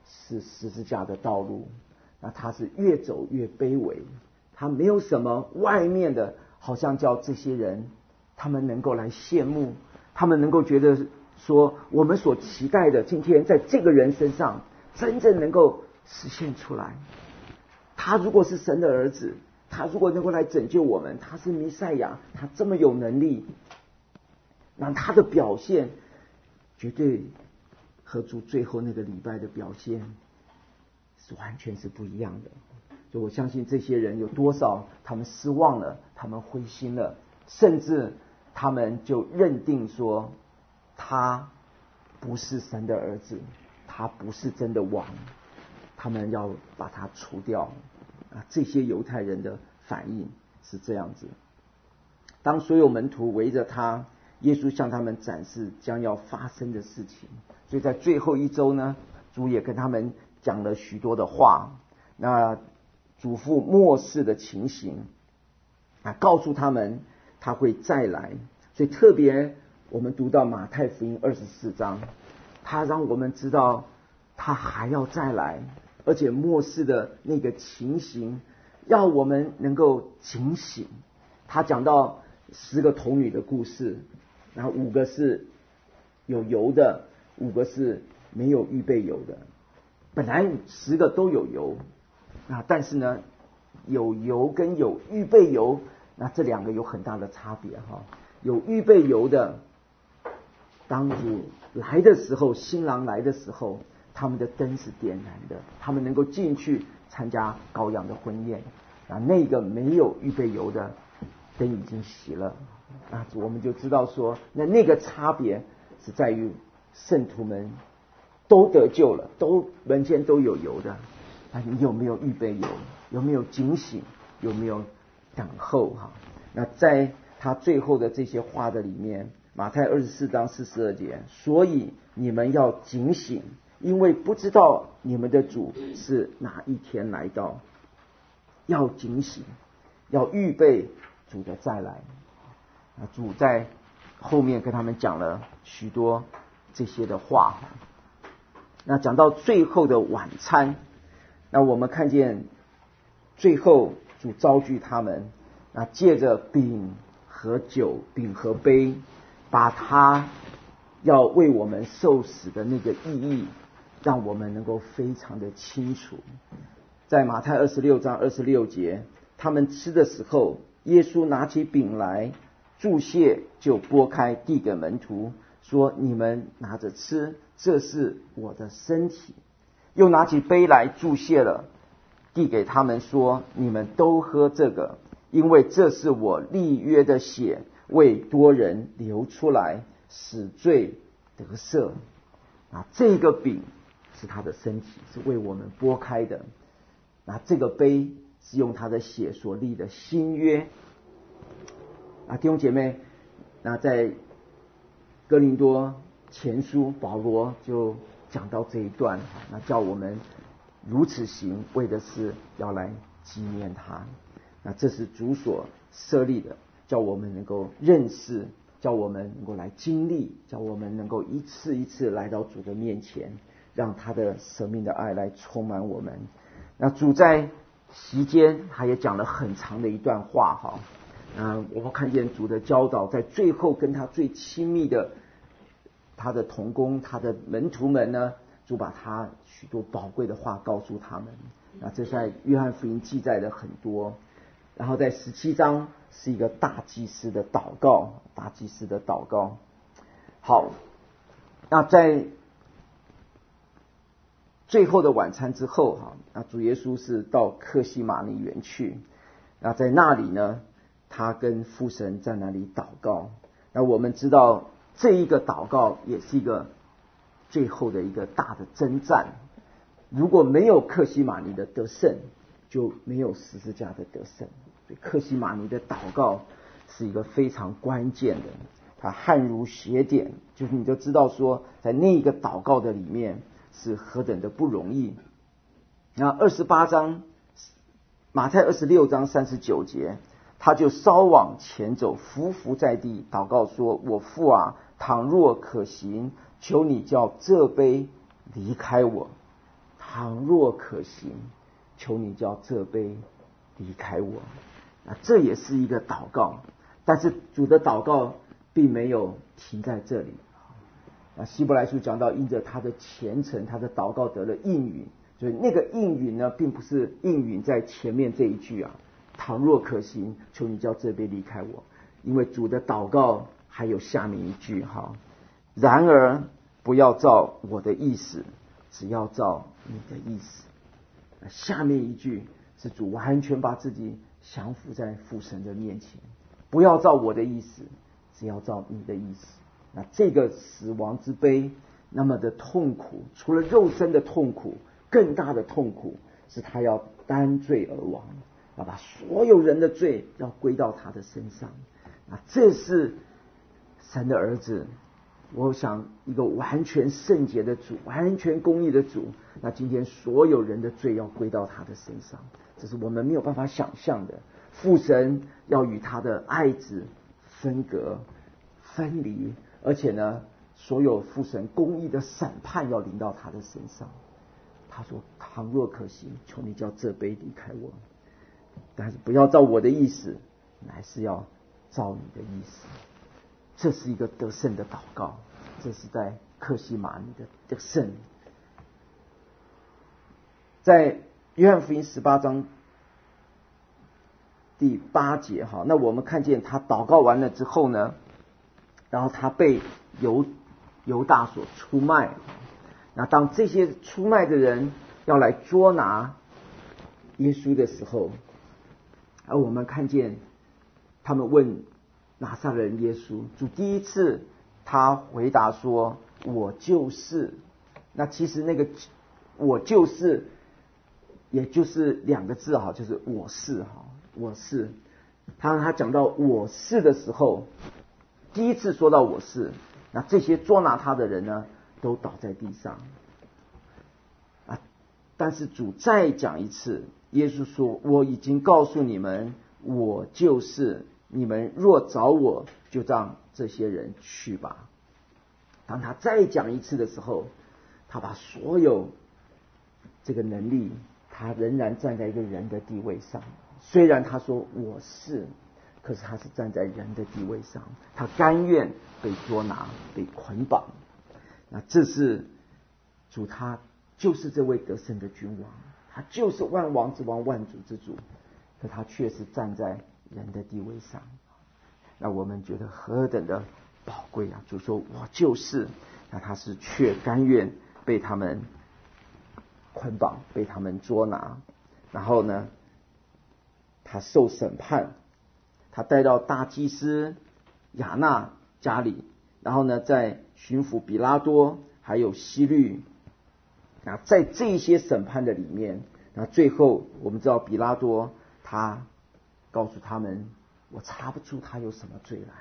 是十字架的道路。那他是越走越卑微，他没有什么外面的，好像叫这些人他们能够来羡慕，他们能够觉得说我们所期待的今天在这个人身上真正能够实现出来。他如果是神的儿子，他如果能够来拯救我们，他是弥赛亚，他这么有能力，那他的表现绝对和主最后那个礼拜的表现是完全是不一样的。所以我相信这些人有多少他们失望了，他们灰心了，甚至他们就认定说他不是神的儿子，他不是真的王，他们要把他除掉啊！这些犹太人的反应是这样子。当所有门徒围着他，耶稣向他们展示将要发生的事情。所以在最后一周呢，主也跟他们讲了许多的话，那嘱咐末世的情形啊，告诉他们他会再来。所以特别我们读到马太福音二十四章，他让我们知道他还要再来，而且末世的那个情形要我们能够警醒。他讲到十个童女的故事，然后五个是有油的，五个是没有预备油的。本来十个都有油啊，但是呢，有油跟有预备油，那这两个有很大的差别哈。有预备油的，当主来的时候，新郎来的时候，他们的灯是点燃的，他们能够进去参加羔羊的婚宴。啊，那个没有预备油的灯已经熄了啊，我们就知道说，那那个差别是在于圣徒们都得救了，都门前都有油的，那你有没有预备油？有没有警醒？有没有等候？哈，那在他最后的这些话的里面，马太二十四章四十二节，所以你们要警醒，因为不知道你们的主是哪一天来到。要警醒，要预备主的再来。主在后面跟他们讲了许多这些的话。那讲到最后的晚餐，那我们看见最后主召聚他们，那借着饼和酒，饼和杯，把他要为我们受死的那个意义，让我们能够非常的清楚。在马太二十六章二十六节，他们吃的时候，耶稣拿起饼来，祝谢，就拨开递给门徒，说：你们拿着吃，这是我的身体。又拿起杯来，祝谢了，递给他们说：你们都喝这个，因为这是我立约的血，为多人流出来，使罪得赦。啊，这个饼是他的身体，是为我们拨开的。那这个杯是用他的血所立的新约啊，弟兄姐妹，那在哥林多前书，保罗就讲到这一段，那叫我们如此行，为的是要来纪念他。那这是主所设立的，叫我们能够认识，叫我们能够来经历，叫我们能够一次一次来到主的面前，让他的生命的爱来充满我们。那主在席间，他也讲了很长的一段话哈。嗯，我们看见主的教导，在最后跟他最亲密的他的同工、他的门徒们呢，主把他许多宝贵的话告诉他们。那这在约翰福音记载的很多。然后在十七章是一个大祭司的祷告，大祭司的祷告。好，那在最后的晚餐之后哈，那主耶稣是到客西马尼园去，那在那里呢，他跟父神在那里祷告。那我们知道这一个祷告也是一个最后的一个大的征战。如果没有客西马尼的得胜，就没有十字架的得胜。所以客西马尼的祷告是一个非常关键的，它汗如血点，就是你就知道说，在那个祷告的里面是何等的不容易。那二十八章，马太二十六章三十九节，他就稍往前走，伏伏在地，祷告说：我父啊，倘若可行，求你叫这杯离开我。 倘若可行，求你叫这杯离开我。那这也是一个祷告，但是主的祷告并没有停在这里。那希伯来书讲到，因着他的虔诚，他的祷告得了应允，所以那个应允呢，并不是应允在前面这一句啊，倘若可行，求你叫这杯离开我。因为主的祷告还有下面一句哈，然而不要照我的意思，只要照你的意思。下面一句是主完全把自己降服在父神的面前，不要照我的意思，只要照你的意思。那这个死亡之悲那么的痛苦，除了肉身的痛苦，更大的痛苦是他要担罪而亡，要把所有人的罪要归到他的身上。那这是神的儿子，我想一个完全圣洁的主，完全公义的主，那今天所有人的罪要归到他的身上，这是我们没有办法想象的。父神要与他的爱子分隔分离，而且呢，所有父神公义的审判要临到他的身上。他说，倘若可行，求你叫这杯离开我，但是不要照我的意思，乃是要照你的意思。这是一个得胜的祷告，这是在客西马尼的得胜。在约翰福音十八章第八节哈，那我们看见他祷告完了之后呢，然后他被犹犹大所出卖。那当这些出卖的人要来捉拿耶稣的时候，而我们看见他们问拿撒勒人耶稣，主第一次他回答说，我就是。那其实那个我就是也就是两个字哈，就是我是哈，我是。他他讲到我是的时候，第一次说到我是，那这些捉拿他的人呢，都倒在地上啊。但是主再讲一次，耶稣说，我已经告诉你们，我就是，你们若找我，就让这些人去吧。当他再讲一次的时候，他把所有这个能力，他仍然站在一个人的地位上。虽然他说我是，可是他是站在人的地位上，他甘愿被捉拿，被捆绑。那这是主，他就是这位得胜的君王，他就是万王之王，万主之主，可他却是站在人的地位上。那我们觉得何等的宝贵啊！主说我就是，那他是却甘愿被他们捆绑，被他们捉拿，然后呢，他受审判，他带到大祭司亚那家里，然后呢，在巡抚比拉多还有希律，那在这些审判的里面，那最后我们知道比拉多他告诉他们，我查不出他有什么罪来。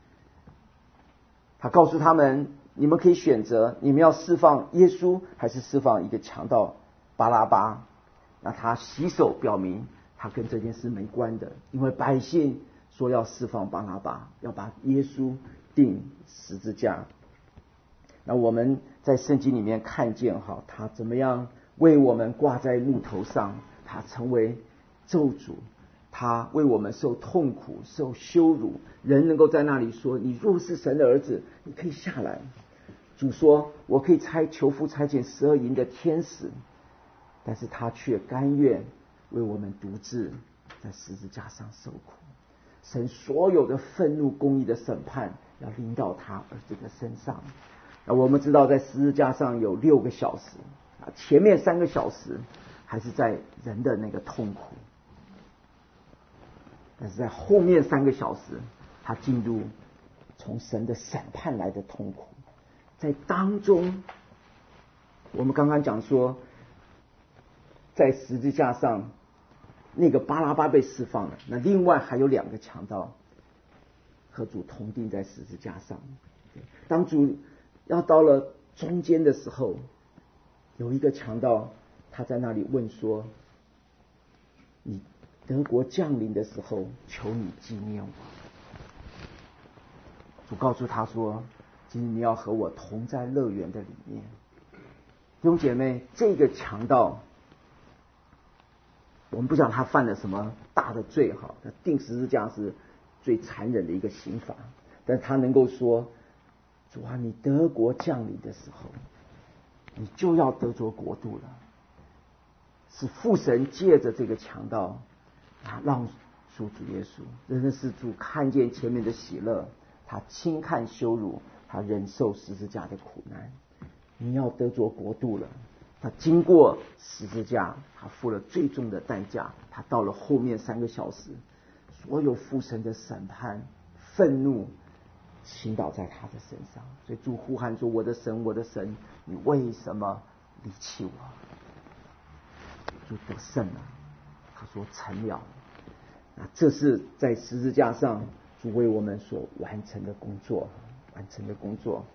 他告诉他们，你们可以选择，你们要释放耶稣，还是释放一个强盗巴拉巴。那他洗手表明他跟这件事没关的，因为百姓说要释放巴拉巴，要把耶稣钉十字架。那我们在圣经里面看见哈，他怎么样为我们挂在木头上，他成为咒诅，他为我们受痛苦受羞辱，人能够在那里说，你若是神的儿子，你可以下来。主说，我可以差求父差遣十二营的天使，但是他却甘愿为我们独自在十字架上受苦。神所有的愤怒公义的审判要临到他儿子的身上。那我们知道在十字架上有六个小时啊，前面三个小时还是在人的那个痛苦，但是在后面三个小时他进入从神的审判来的痛苦。在当中我们刚刚讲说，在十字架上那个巴拉巴被释放了，那另外还有两个强盗和主同钉在十字架上。当主要到了中间的时候，有一个强盗他在那里问说，你德国降临的时候，求你纪念我。主告诉他说，今天你要和我同在乐园的里面。 弟兄姐妹，这个强盗，我们不讲他犯了什么大的罪哈，他钉十字架是最残忍的一个刑罚，但他能够说，主啊，你得国降临的时候，你就要得着国度了。是父神借着这个强盗啊，让属主耶稣，真的是主看见前面的喜乐，他轻看羞辱，他忍受十字架的苦难。你要得着国度了，他经过十字架，他付了最重的代价，他到了后面三个小时，所有父神的审判、愤怒倾倒在他的身上，所以主呼喊说：“我的神，我的神，你为什么离弃我？”主得胜了，他说成了。那这是在十字架上主为我们所完成的工作，完成的工作。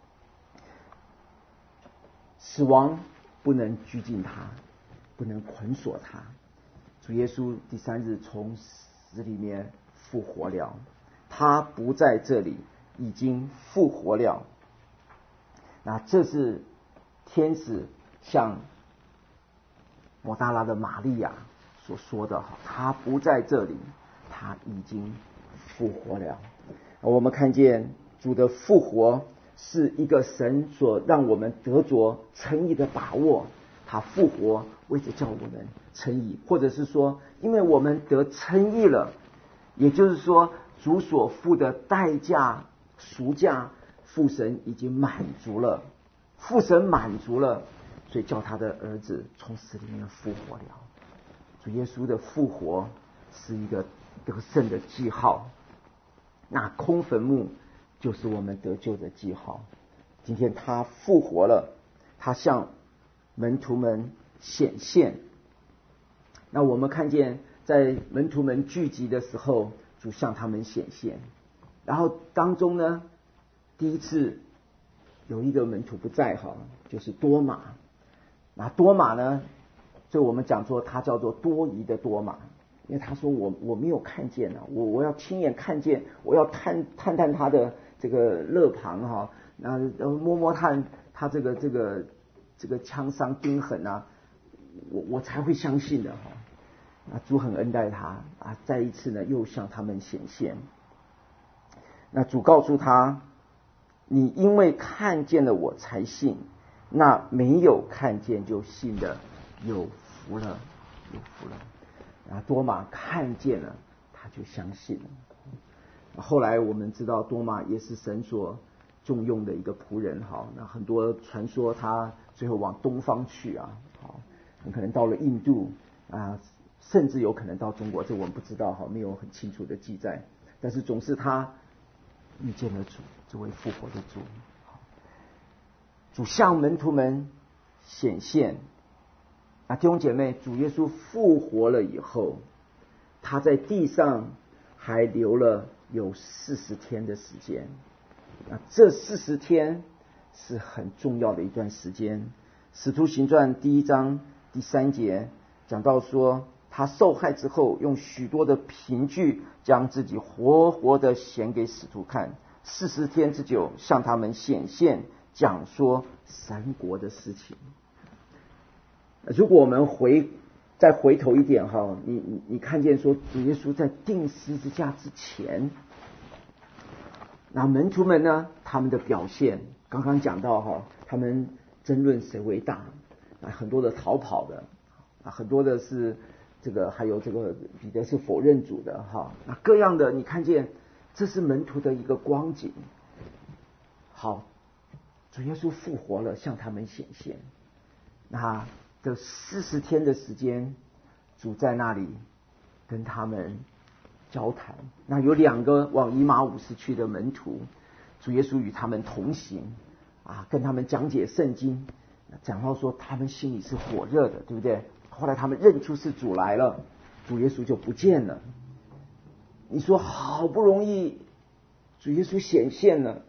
死亡不能拘禁他，不能捆锁他。主耶稣第三日从死里面复活了，他不在这里，已经复活了。那这是天使向抹大拉的玛利亚所说的，他不在这里，他已经复活了。我们看见主的复活是一个神所让我们得着称义的把握，他复活为着叫我们称义，或者是说因为我们得称义了，也就是说主所付的代价赎价父神已经满足了，父神满足了，所以叫他的儿子从死里面复活了。主耶稣的复活是一个得胜的记号，那空坟墓就是我们得救的记号。今天他复活了，他向门徒们显现。那我们看见在门徒们聚集的时候，主向他们显现。然后当中呢，第一次有一个门徒不在哈，就是多马。那多马呢，所以我们讲说他叫做多疑的多马，因为他说我我没有看见啊，我我要亲眼看见，我要探探探他的这个肋旁哈，那摸摸探他这个这个这个枪伤钉痕啊，我我才会相信的哈。那主很恩待他啊，再一次呢又向他们显现。那主告诉他，你因为看见了我才信，那没有看见就信的有福了，有福了。啊，多马看见了，他就相信了。后来我们知道多马也是神所重用的一个仆人，好，那很多传说他最后往东方去啊，好，很可能到了印度啊，甚至有可能到中国，这我们不知道，好，没有很清楚的记载。但是总是他遇见了主，这位复活的主。主向门徒们显现。啊，弟兄姐妹，主耶稣复活了以后，他在地上还留了有四十天的时间。啊，这四十天是很重要的一段时间。使徒行传第一章第三节讲到说，他受害之后，用许多的凭据将自己活活的显给使徒看，四十天之久向他们显现，讲说神国的事情。如果我们回再回头一点哈，你你你看见说主耶稣在钉十字架之前，那门徒们呢，他们的表现刚刚讲到哈，他们争论谁为大，啊，很多的逃跑的，啊，很多的是这个，还有这个彼得是否认主的哈，那各样的你看见，这是门徒的一个光景。好，主耶稣复活了，向他们显现。那这四十天的时间，主在那里跟他们交谈。那有两个往以马五斯去的门徒，主耶稣与他们同行啊，跟他们讲解圣经，讲到说他们心里是火热的，对不对？后来他们认出是主来了，主耶稣就不见了。你说好不容易主耶稣显现了，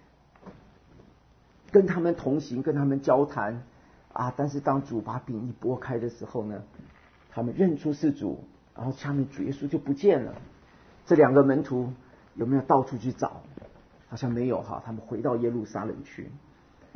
跟他们同行，跟他们交谈啊，但是当主把饼一拨开的时候呢，他们认出是主，然后下面主耶稣就不见了。这两个门徒有没有到处去找？好像没有哈，他们回到耶路撒冷去。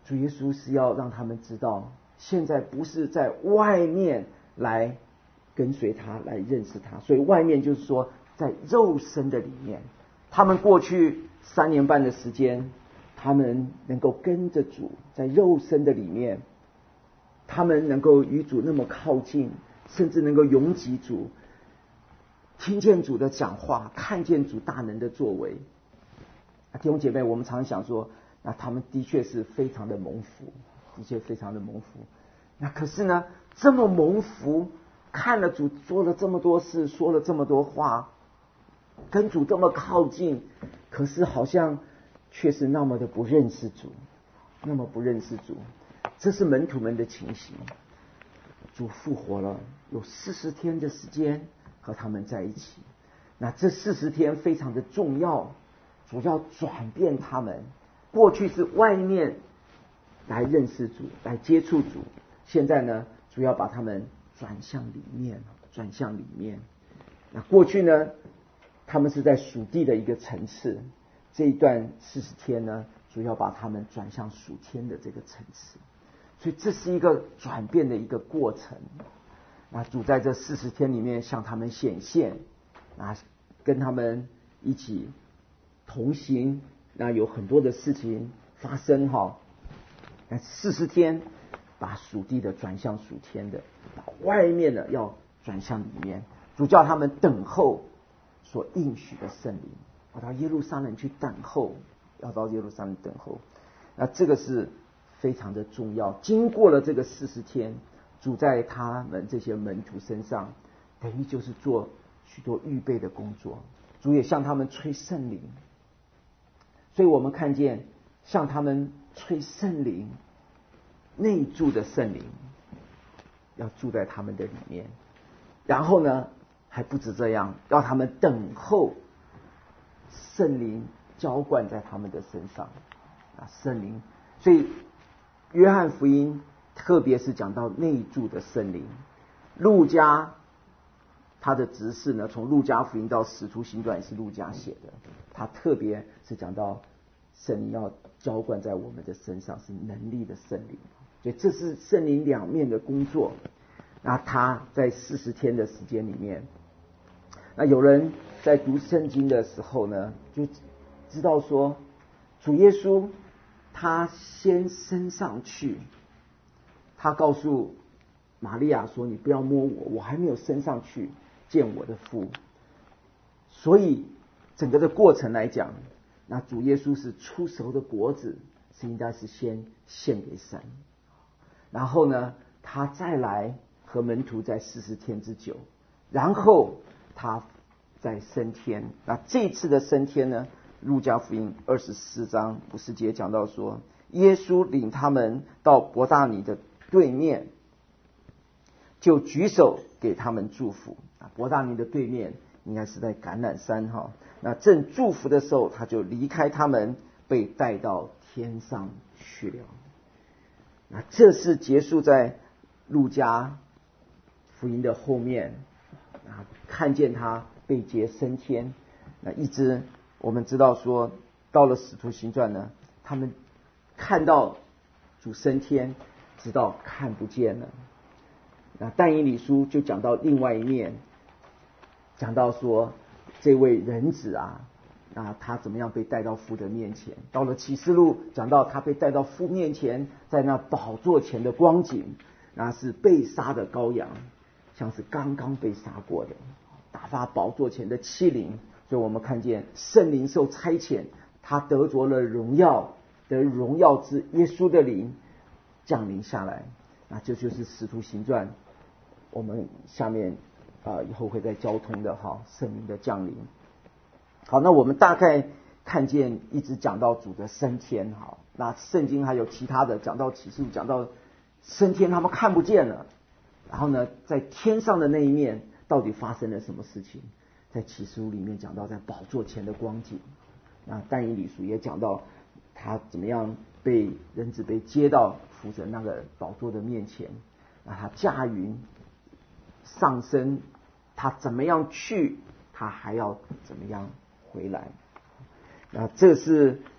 主耶稣是要让他们知道，现在不是在外面来跟随他，来认识他。所以外面就是说在肉身的里面，他们过去三年半的时间，他们能够跟着主，在肉身的里面，他们能够与主那么靠近，甚至能够拥挤主，听见主的讲话，看见主大能的作为。弟兄姐妹，我们常常想说，那他们的确是非常的蒙福，的确非常的蒙福。那可是呢，这么蒙福，看了主做了这么多事，说了这么多话，跟主这么靠近，可是好像却是那么的不认识主，那么不认识主。这是门徒们的情形。主复活了，有四十天的时间和他们在一起。那这四十天非常的重要，主要转变他们。过去是外面来认识主，来接触主，现在呢，主要把他们转向里面，转向里面。那过去呢，他们是在属地的一个层次，这一段四十天呢，主要把他们转向属天的这个层次。所以这是一个转变的一个过程。那主在这四十天里面向他们显现，啊，跟他们一起同行，那有很多的事情发生哈。那四十天把属地的转向属天的，把外面的要转向里面。主叫他们等候所应许的圣灵，要到耶路撒冷去等候，要到耶路撒冷等候。那这个是非常的重要。经过了这个四十天，主在他们这些门徒身上，等于就是做许多预备的工作。主也向他们吹圣灵，所以我们看见向他们吹圣灵，内住的圣灵要住在他们的里面。然后呢，还不止这样，要他们等候圣灵浇灌在他们的身上啊，圣灵。所以约翰福音特别是讲到内住的圣灵。路加他的执事呢，从路加福音到使徒行传也是路加写的，他特别是讲到圣灵要浇灌在我们的身上，是能力的圣灵。所以这是圣灵两面的工作。那他在四十天的时间里面，那有人在读圣经的时候呢，就知道说主耶稣他先升上去，他告诉玛利亚说，你不要摸我，我还没有升上去见我的父。所以整个的过程来讲，那主耶稣是出熟的果子，是应该是先献给神，然后呢他再来和门徒在四十天之久，然后他再升天。那这次的升天呢，路加福音二十四章五十节讲到说，耶稣领他们到伯大尼的对面，就举手给他们祝福。啊，伯大尼的对面应该是在橄榄山哈。那正祝福的时候，他就离开他们，被带到天上去了。那这是结束在路加福音的后面，啊，看见他被接升天。那一直我们知道说，到了使徒行传呢，他们看到主升天，直到看不见了。那但以理书就讲到另外一面，讲到说这位人子啊，那他怎么样被带到父的面前。到了启示录讲到他被带到父面前，在那宝座前的光景，那是被杀的羔羊，像是刚刚被杀过的，打发宝座前的欺凌。所以我们看见圣灵受差遣，他得着了荣耀，得荣耀之耶稣的灵降临下来。那这就是使徒行传，我们下面啊、呃、以后会再交通的哈，圣灵的降临。好，那我们大概看见一直讲到主的升天哈。那圣经还有其他的讲到启示录，讲到升天他们看不见了，然后呢在天上的那一面到底发生了什么事情，在启示录里面讲到在宝座前的光景。那但以理书也讲到他怎么样被人子被接到扶着那个宝座的面前，那他驾云上升，他怎么样去，他还要怎么样回来。那这是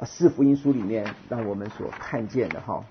四福音书里面让我们所看见的哈。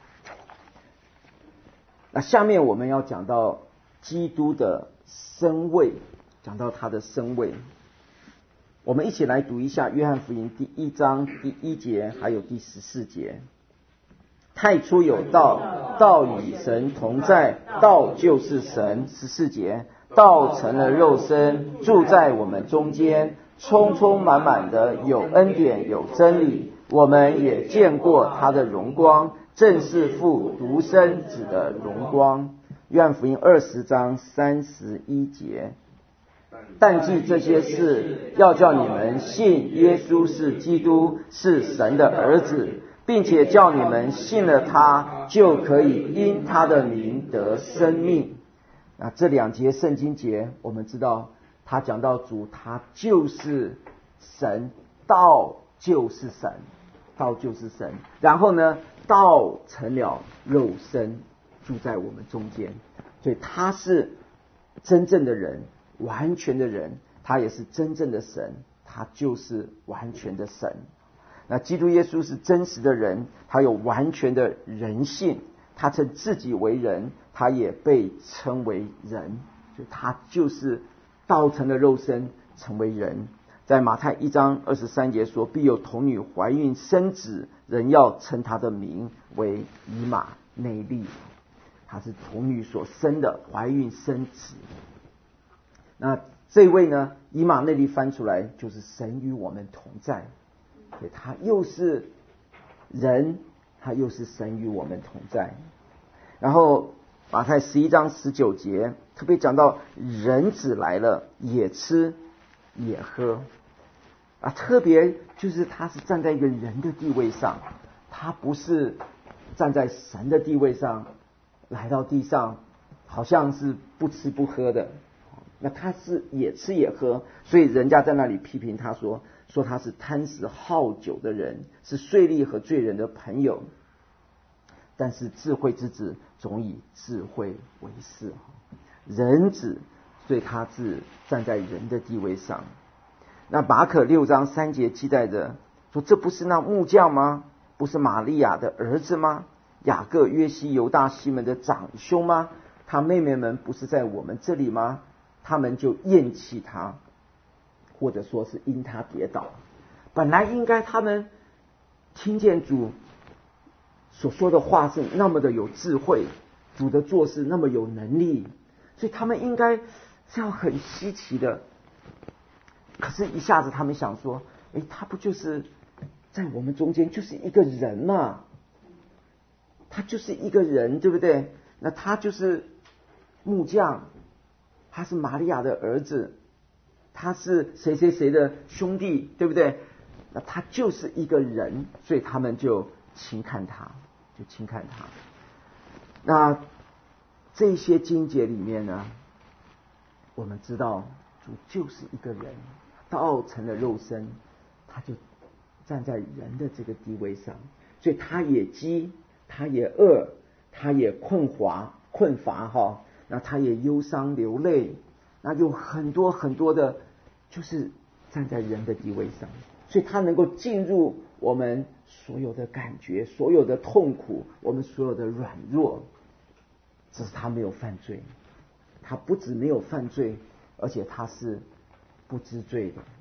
那下面我们要讲到基督的身位，讲到他的身位，我们一起来读一下约翰福音第一章第一节还有第十四节。太初有道，道与神同在，道就是神。十四节，道成了肉身，住在我们中间，充充满满的有恩典有真理。我们也见过他的荣光，正是父独生子的荣光。约翰福音二十章三十一节，但记这些事，要叫你们信耶稣是基督，是神的儿子，并且叫你们信了他，就可以因他的名得生命。那这两节圣经节，我们知道他讲到主，他就是神，道就是神，道就是神。然后呢，道成了肉身，住在我们中间，所以他是真正的人，完全的人，他也是真正的神，他就是完全的神。那基督耶稣是真实的人，他有完全的人性，他称自己为人，他也被称为人，所以他就是道成了肉身，成为人。在马太一章二十三节说，必有童女怀孕生子，人要称他的名为以马内利，他是童女所生的，怀孕生子。那这位呢，以马内利翻出来就是神与我们同在，所以他又是人，他又是神与我们同在。然后马太十一章十九节特别讲到人子来了，也吃也喝啊，特别就是他是站在一个人的地位上，他不是站在神的地位上来到地上，好像是不吃不喝的。那他是也吃也喝，所以人家在那里批评他说说他是贪食好酒的人，是税吏和罪人的朋友。但是智慧之子总以智慧为事，人子，所以他是站在人的地位上。那马可六章三节记载着说，这不是那木匠吗？不是玛利亚的儿子吗？雅各、约西、犹大、西门的长兄吗？他妹妹们不是在我们这里吗？他们就厌弃他，或者说是因他跌倒。本来应该他们听见主所说的话是那么的有智慧，主的做事那么有能力，所以他们应该是要很稀奇的。可是一下子他们想说，诶，他不就是在我们中间就是一个人嘛，他就是一个人，对不对？那他就是木匠，他是玛利亚的儿子，他是谁谁谁的兄弟，对不对？那他就是一个人，所以他们就轻看他，就轻看他。那这些经节里面呢，我们知道主就是一个人，道成了肉身，他就站在人的这个地位上，所以他也饥，他也饿，他也困乏困乏哈，那他也忧伤流泪，那有很多很多的，就是站在人的地位上，所以他能够进入我们所有的感觉，所有的痛苦，我们所有的软弱，只是他没有犯罪，他不止没有犯罪，而且他是不知罪的。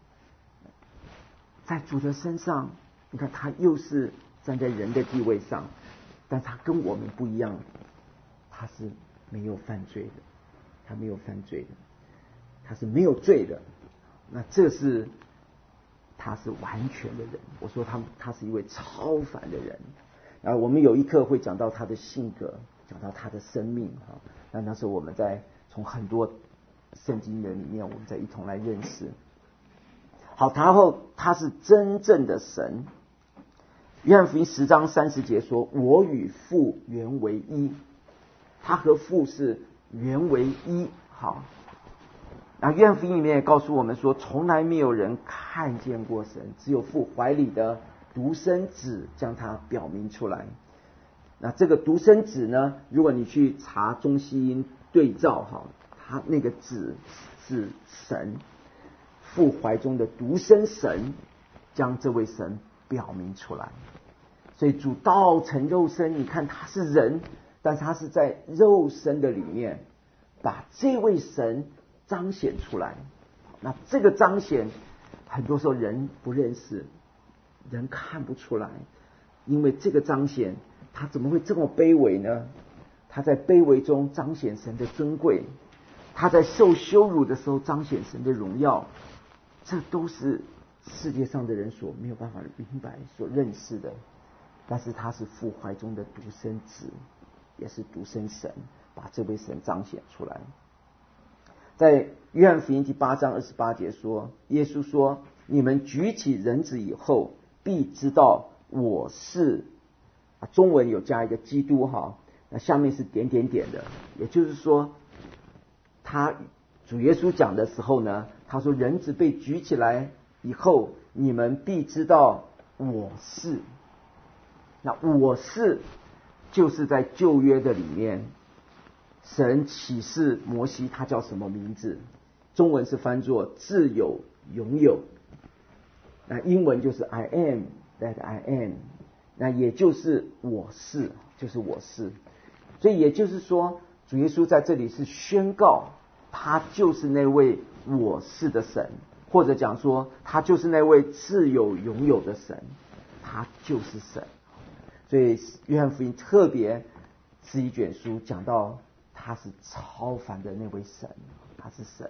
在主的身上，你看他又是站在人的地位上，但他跟我们不一样，他是没有犯罪的，他没有犯罪的，他是没有罪的。那这是他是完全的人，我说他他是一位超凡的人。然后我们有一课会讲到他的性格，讲到他的生命哈。那那时候我们在从很多圣经的里面，我们再一同来认识。好，然后他是真正的神。约翰福音十章三十节说：“我与父原为一。”他和父是原为一。好，那约翰福音里面也告诉我们说，从来没有人看见过神，只有父怀里的独生子将他表明出来。那这个独生子呢，如果你去查中西音对照哈，他那个子是神，父怀中的独生神将这位神表明出来。所以主道成肉身，你看他是人，但是他是在肉身的里面把这位神彰显出来。那这个彰显很多时候人不认识，人看不出来，因为这个彰显他怎么会这么卑微呢？他在卑微中彰显神的尊贵，他在受羞辱的时候彰显神的荣耀，这都是世界上的人所没有办法明白所认识的。但是他是父怀中的独生子，也是独生神，把这位神彰显出来。在约翰福音第八章二十八节说，耶稣说，你们举起人子以后，必知道我是，啊，中文有加一个基督哈，那下面是点点点的，也就是说，他主耶稣讲的时候呢，他说人子被举起来以后，你们必知道我是。那我是就是在旧约的里面，神启示摩西他叫什么名字？中文是翻作自有永有，那英文就是 I am that I am， 那也就是我是，就是我是。所以也就是说，主耶稣在这里是宣告他就是那位我是的神，或者讲说他就是那位自有永有的神，他就是神。所以约翰福音特别是一卷书讲到他是超凡的那位神，他是神。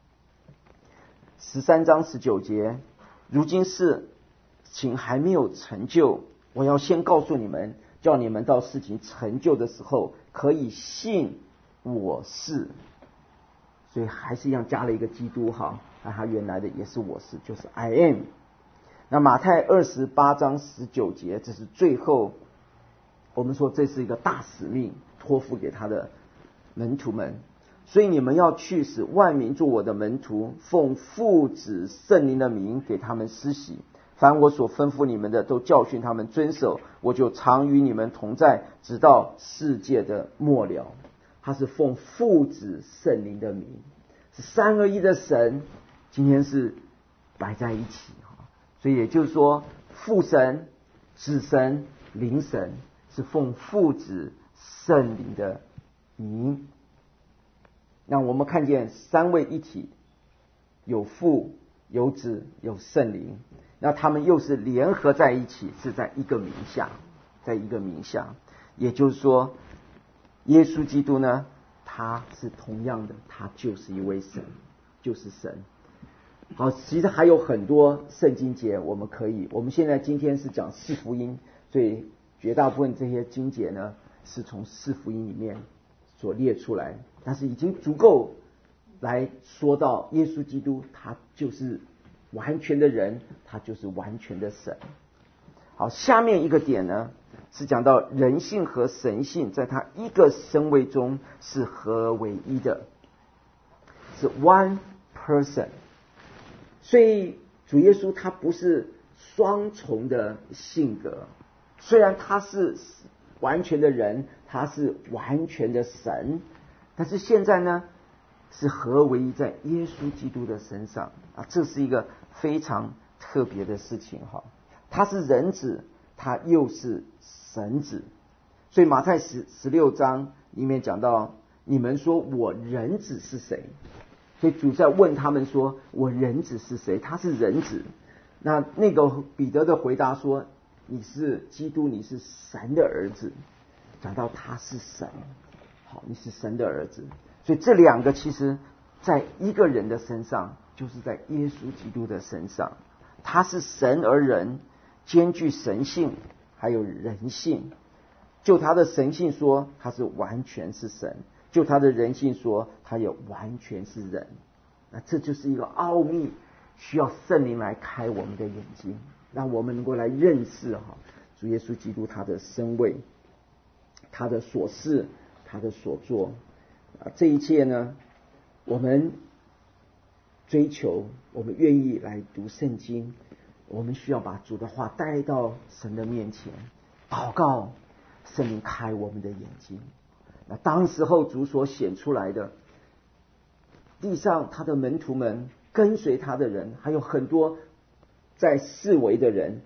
十三章十九节，如今事情还没有成就，我要先告诉你们，叫你们到事情成就的时候可以信我是。所以还是一样加了一个基督哈，那他原来的也是我是，就是 I am。那马太二十八章十九节，这是最后我们说这是一个大使命，托付给他的门徒们。所以你们要去，使万民做我的门徒，奉父子圣灵的名给他们施洗，凡我所吩咐你们的，都教训他们遵守，我就常与你们同在，直到世界的末了。他是奉父子圣灵的名，是三而一的神，今天是摆在一起。所以也就是说，父神、子神、灵神是奉父子圣灵的名。那我们看见三位一体，有父、有子、有圣灵，那他们又是联合在一起，是在一个名下，在一个名下。也就是说，耶稣基督呢，他是同样的，他就是一位神，就是神。好，其实还有很多圣经节，我们可以，我们现在今天是讲四福音，所以绝大部分这些经节呢，是从四福音里面所列出来，但是已经足够来说到耶稣基督，他就是完全的人，他就是完全的神。好，下面一个点呢，是讲到人性和神性在他一个身位中是合而为一的，是 one person。所以主耶稣他不是双重的性格，虽然他是完全的人，他是完全的神，但是现在呢是合而为一在耶稣基督的身上啊，这是一个非常特别的事情哈。他是人子，他又是神子。所以马太十十六章里面讲到，你们说我人子是谁？所以主在问他们说，我人子是谁？他是人子。那那个彼得的回答说，你是基督，你是神的儿子。讲到他是神，好，你是神的儿子。所以这两个其实在一个人的身上，就是在耶稣基督的身上，他是神而人，兼具神性还有人性。就他的神性说，他是完全是神；就他的人性说，他也完全是人。那这就是一个奥秘，需要圣灵来开我们的眼睛，让我们能够来认识哈主耶稣基督他的身位，他的所事，他的所作啊，这一切呢，我们追求，我们愿意来读圣经，我们需要把主的话带到神的面前，祷告，圣灵开我们的眼睛。那当时候主所显出来的，地上他的门徒们跟随他的人，还有很多在四围的人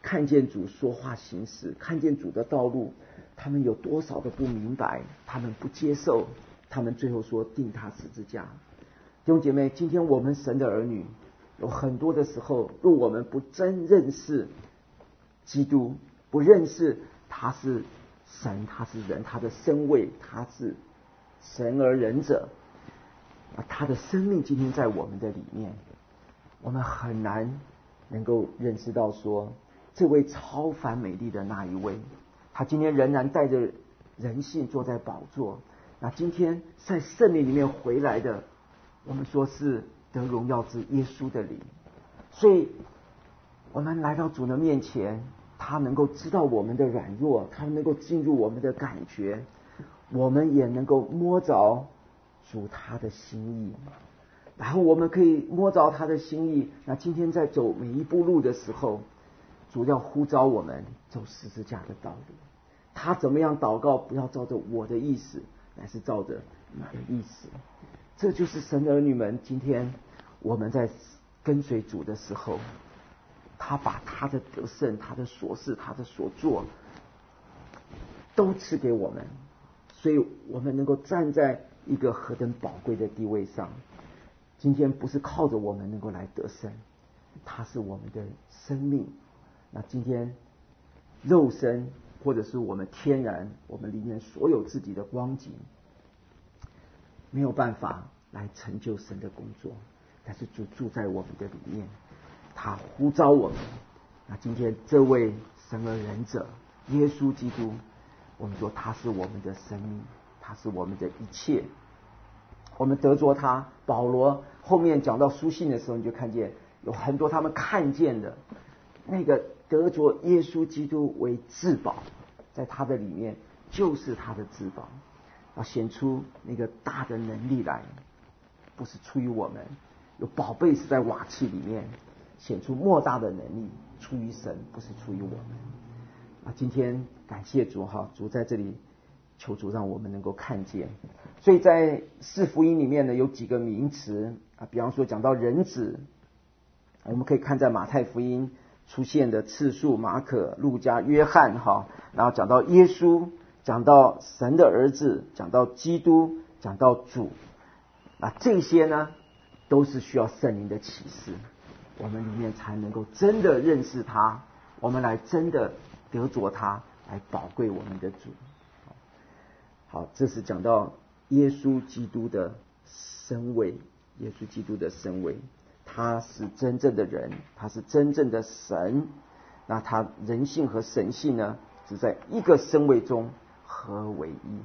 看见主说话行事，看见主的道路，他们有多少的不明白，他们不接受，他们最后说钉他十字架。弟兄姐妹，今天我们神的儿女有很多的时候，若我们不真认识基督，不认识他是神，他是人，他的身位，他是神而人者，他的生命今天在我们的里面，我们很难能够认识到说，这位超凡美丽的那一位，他今天仍然带着人性坐在宝座。那今天在圣灵里面回来的，我们说是得荣耀之耶稣的灵。所以我们来到主的面前，他能够知道我们的软弱，他能够进入我们的感觉，我们也能够摸着主他的心意，然后我们可以摸着他的心意。那今天在走每一步路的时候，主要呼召我们走十字架的道路。他怎么样祷告，不要照着我的意思，乃是照着你的意思。这就是神的儿女们，今天我们在跟随主的时候，他把他的得胜，他的所事，他的所做都赐给我们，所以我们能够站在一个何等宝贵的地位上。今天不是靠着我们能够来得胜，他是我们的生命。那今天肉身或者是我们天然，我们里面所有自己的光景，没有办法来成就神的工作，但是主住在我们的里面，他呼召我们。那今天这位神而人者耶稣基督，我们说他是我们的生命，他是我们的一切。我们得着他。保罗后面讲到书信的时候，你就看见有很多他们看见的那个得着耶稣基督为至宝，在他的里面就是他的至宝，要显出那个大的能力来，不是出于我们。有宝贝是在瓦器里面，显出莫大的能力，出于神，不是出于我们。啊，今天感谢主哈，主在这里，求主让我们能够看见。所以在四福音里面呢，有几个名词啊，比方说讲到人子，我们可以看在马太福音出现的次数，马可、路加、约翰哈，然后讲到耶稣，讲到神的儿子，讲到基督，讲到主啊，这些呢都是需要圣灵的启示，我们里面才能够真的认识他，我们来真的得着他，来宝贵我们的主。好，这是讲到耶稣基督的身位，耶稣基督的身位，他是真正的人，他是真正的神。那他人性和神性呢，只在一个身位中合为一。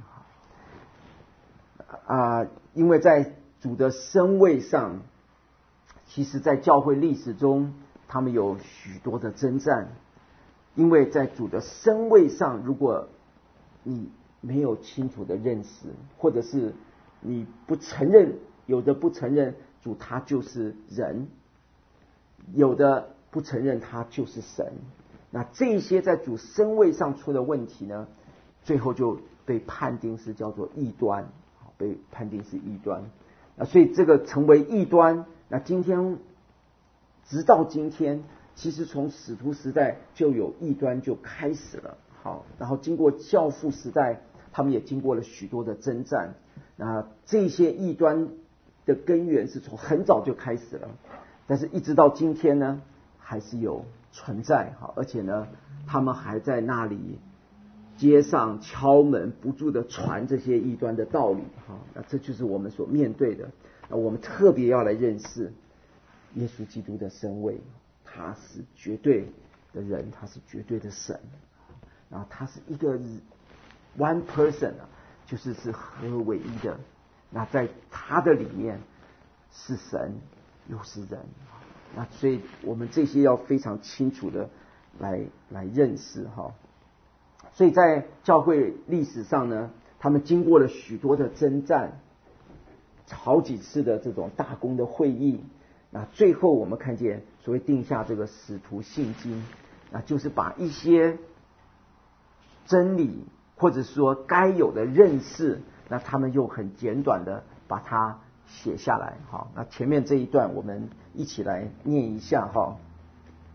啊，因为在主的身位上，其实在教会历史中，他们有许多的征战。因为在主的身位上，如果你没有清楚的认识，或者是你不承认，有的不承认主他就是人，有的不承认他就是神，那这些在主身位上出的问题呢，最后就被判定是叫做异端，被判定是异端。那所以这个成为异端，那今天直到今天，其实从使徒时代就有异端就开始了。好，然后经过教父时代，他们也经过了许多的征战。那这些异端的根源是从很早就开始了，但是一直到今天呢，还是有存在。好，而且呢，他们还在那里街上敲门，不住的传这些异端的道理。好，那这就是我们所面对的。那我们特别要来认识耶稣基督的身位，他是绝对的人，他是绝对的神。然后他是一个 one person 啊，就是是合为一的。那在他的里面是神又是人，那所以我们这些要非常清楚的来来认识哈。所以在教会历史上呢，他们经过了许多的征战，好几次的这种大公的会议，那最后我们看见所谓定下这个使徒信经，那就是把一些真理或者说该有的认识，那他们用很简短的把它写下来。好，那前面这一段我们一起来念一下哈。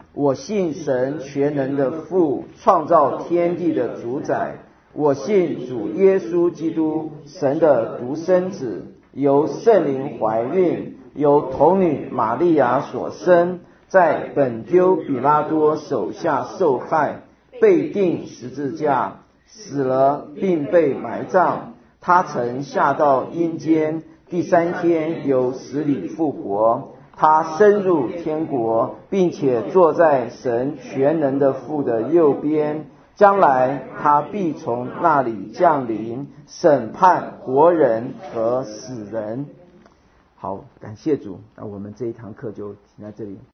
我信神全能的父，创造天地的主宰。我信主耶稣基督，神的独生子，由圣灵怀孕，由童女玛利亚所生，在本丢比拉多手下受害，被钉十字架，死了，并被埋葬。他曾下到阴间，第三天由死里复活。他升入天国，并且坐在神全能的父的右边。将来他必从那里降临，审判活人和死人。好，感谢主，那我们这一堂课就停在这里。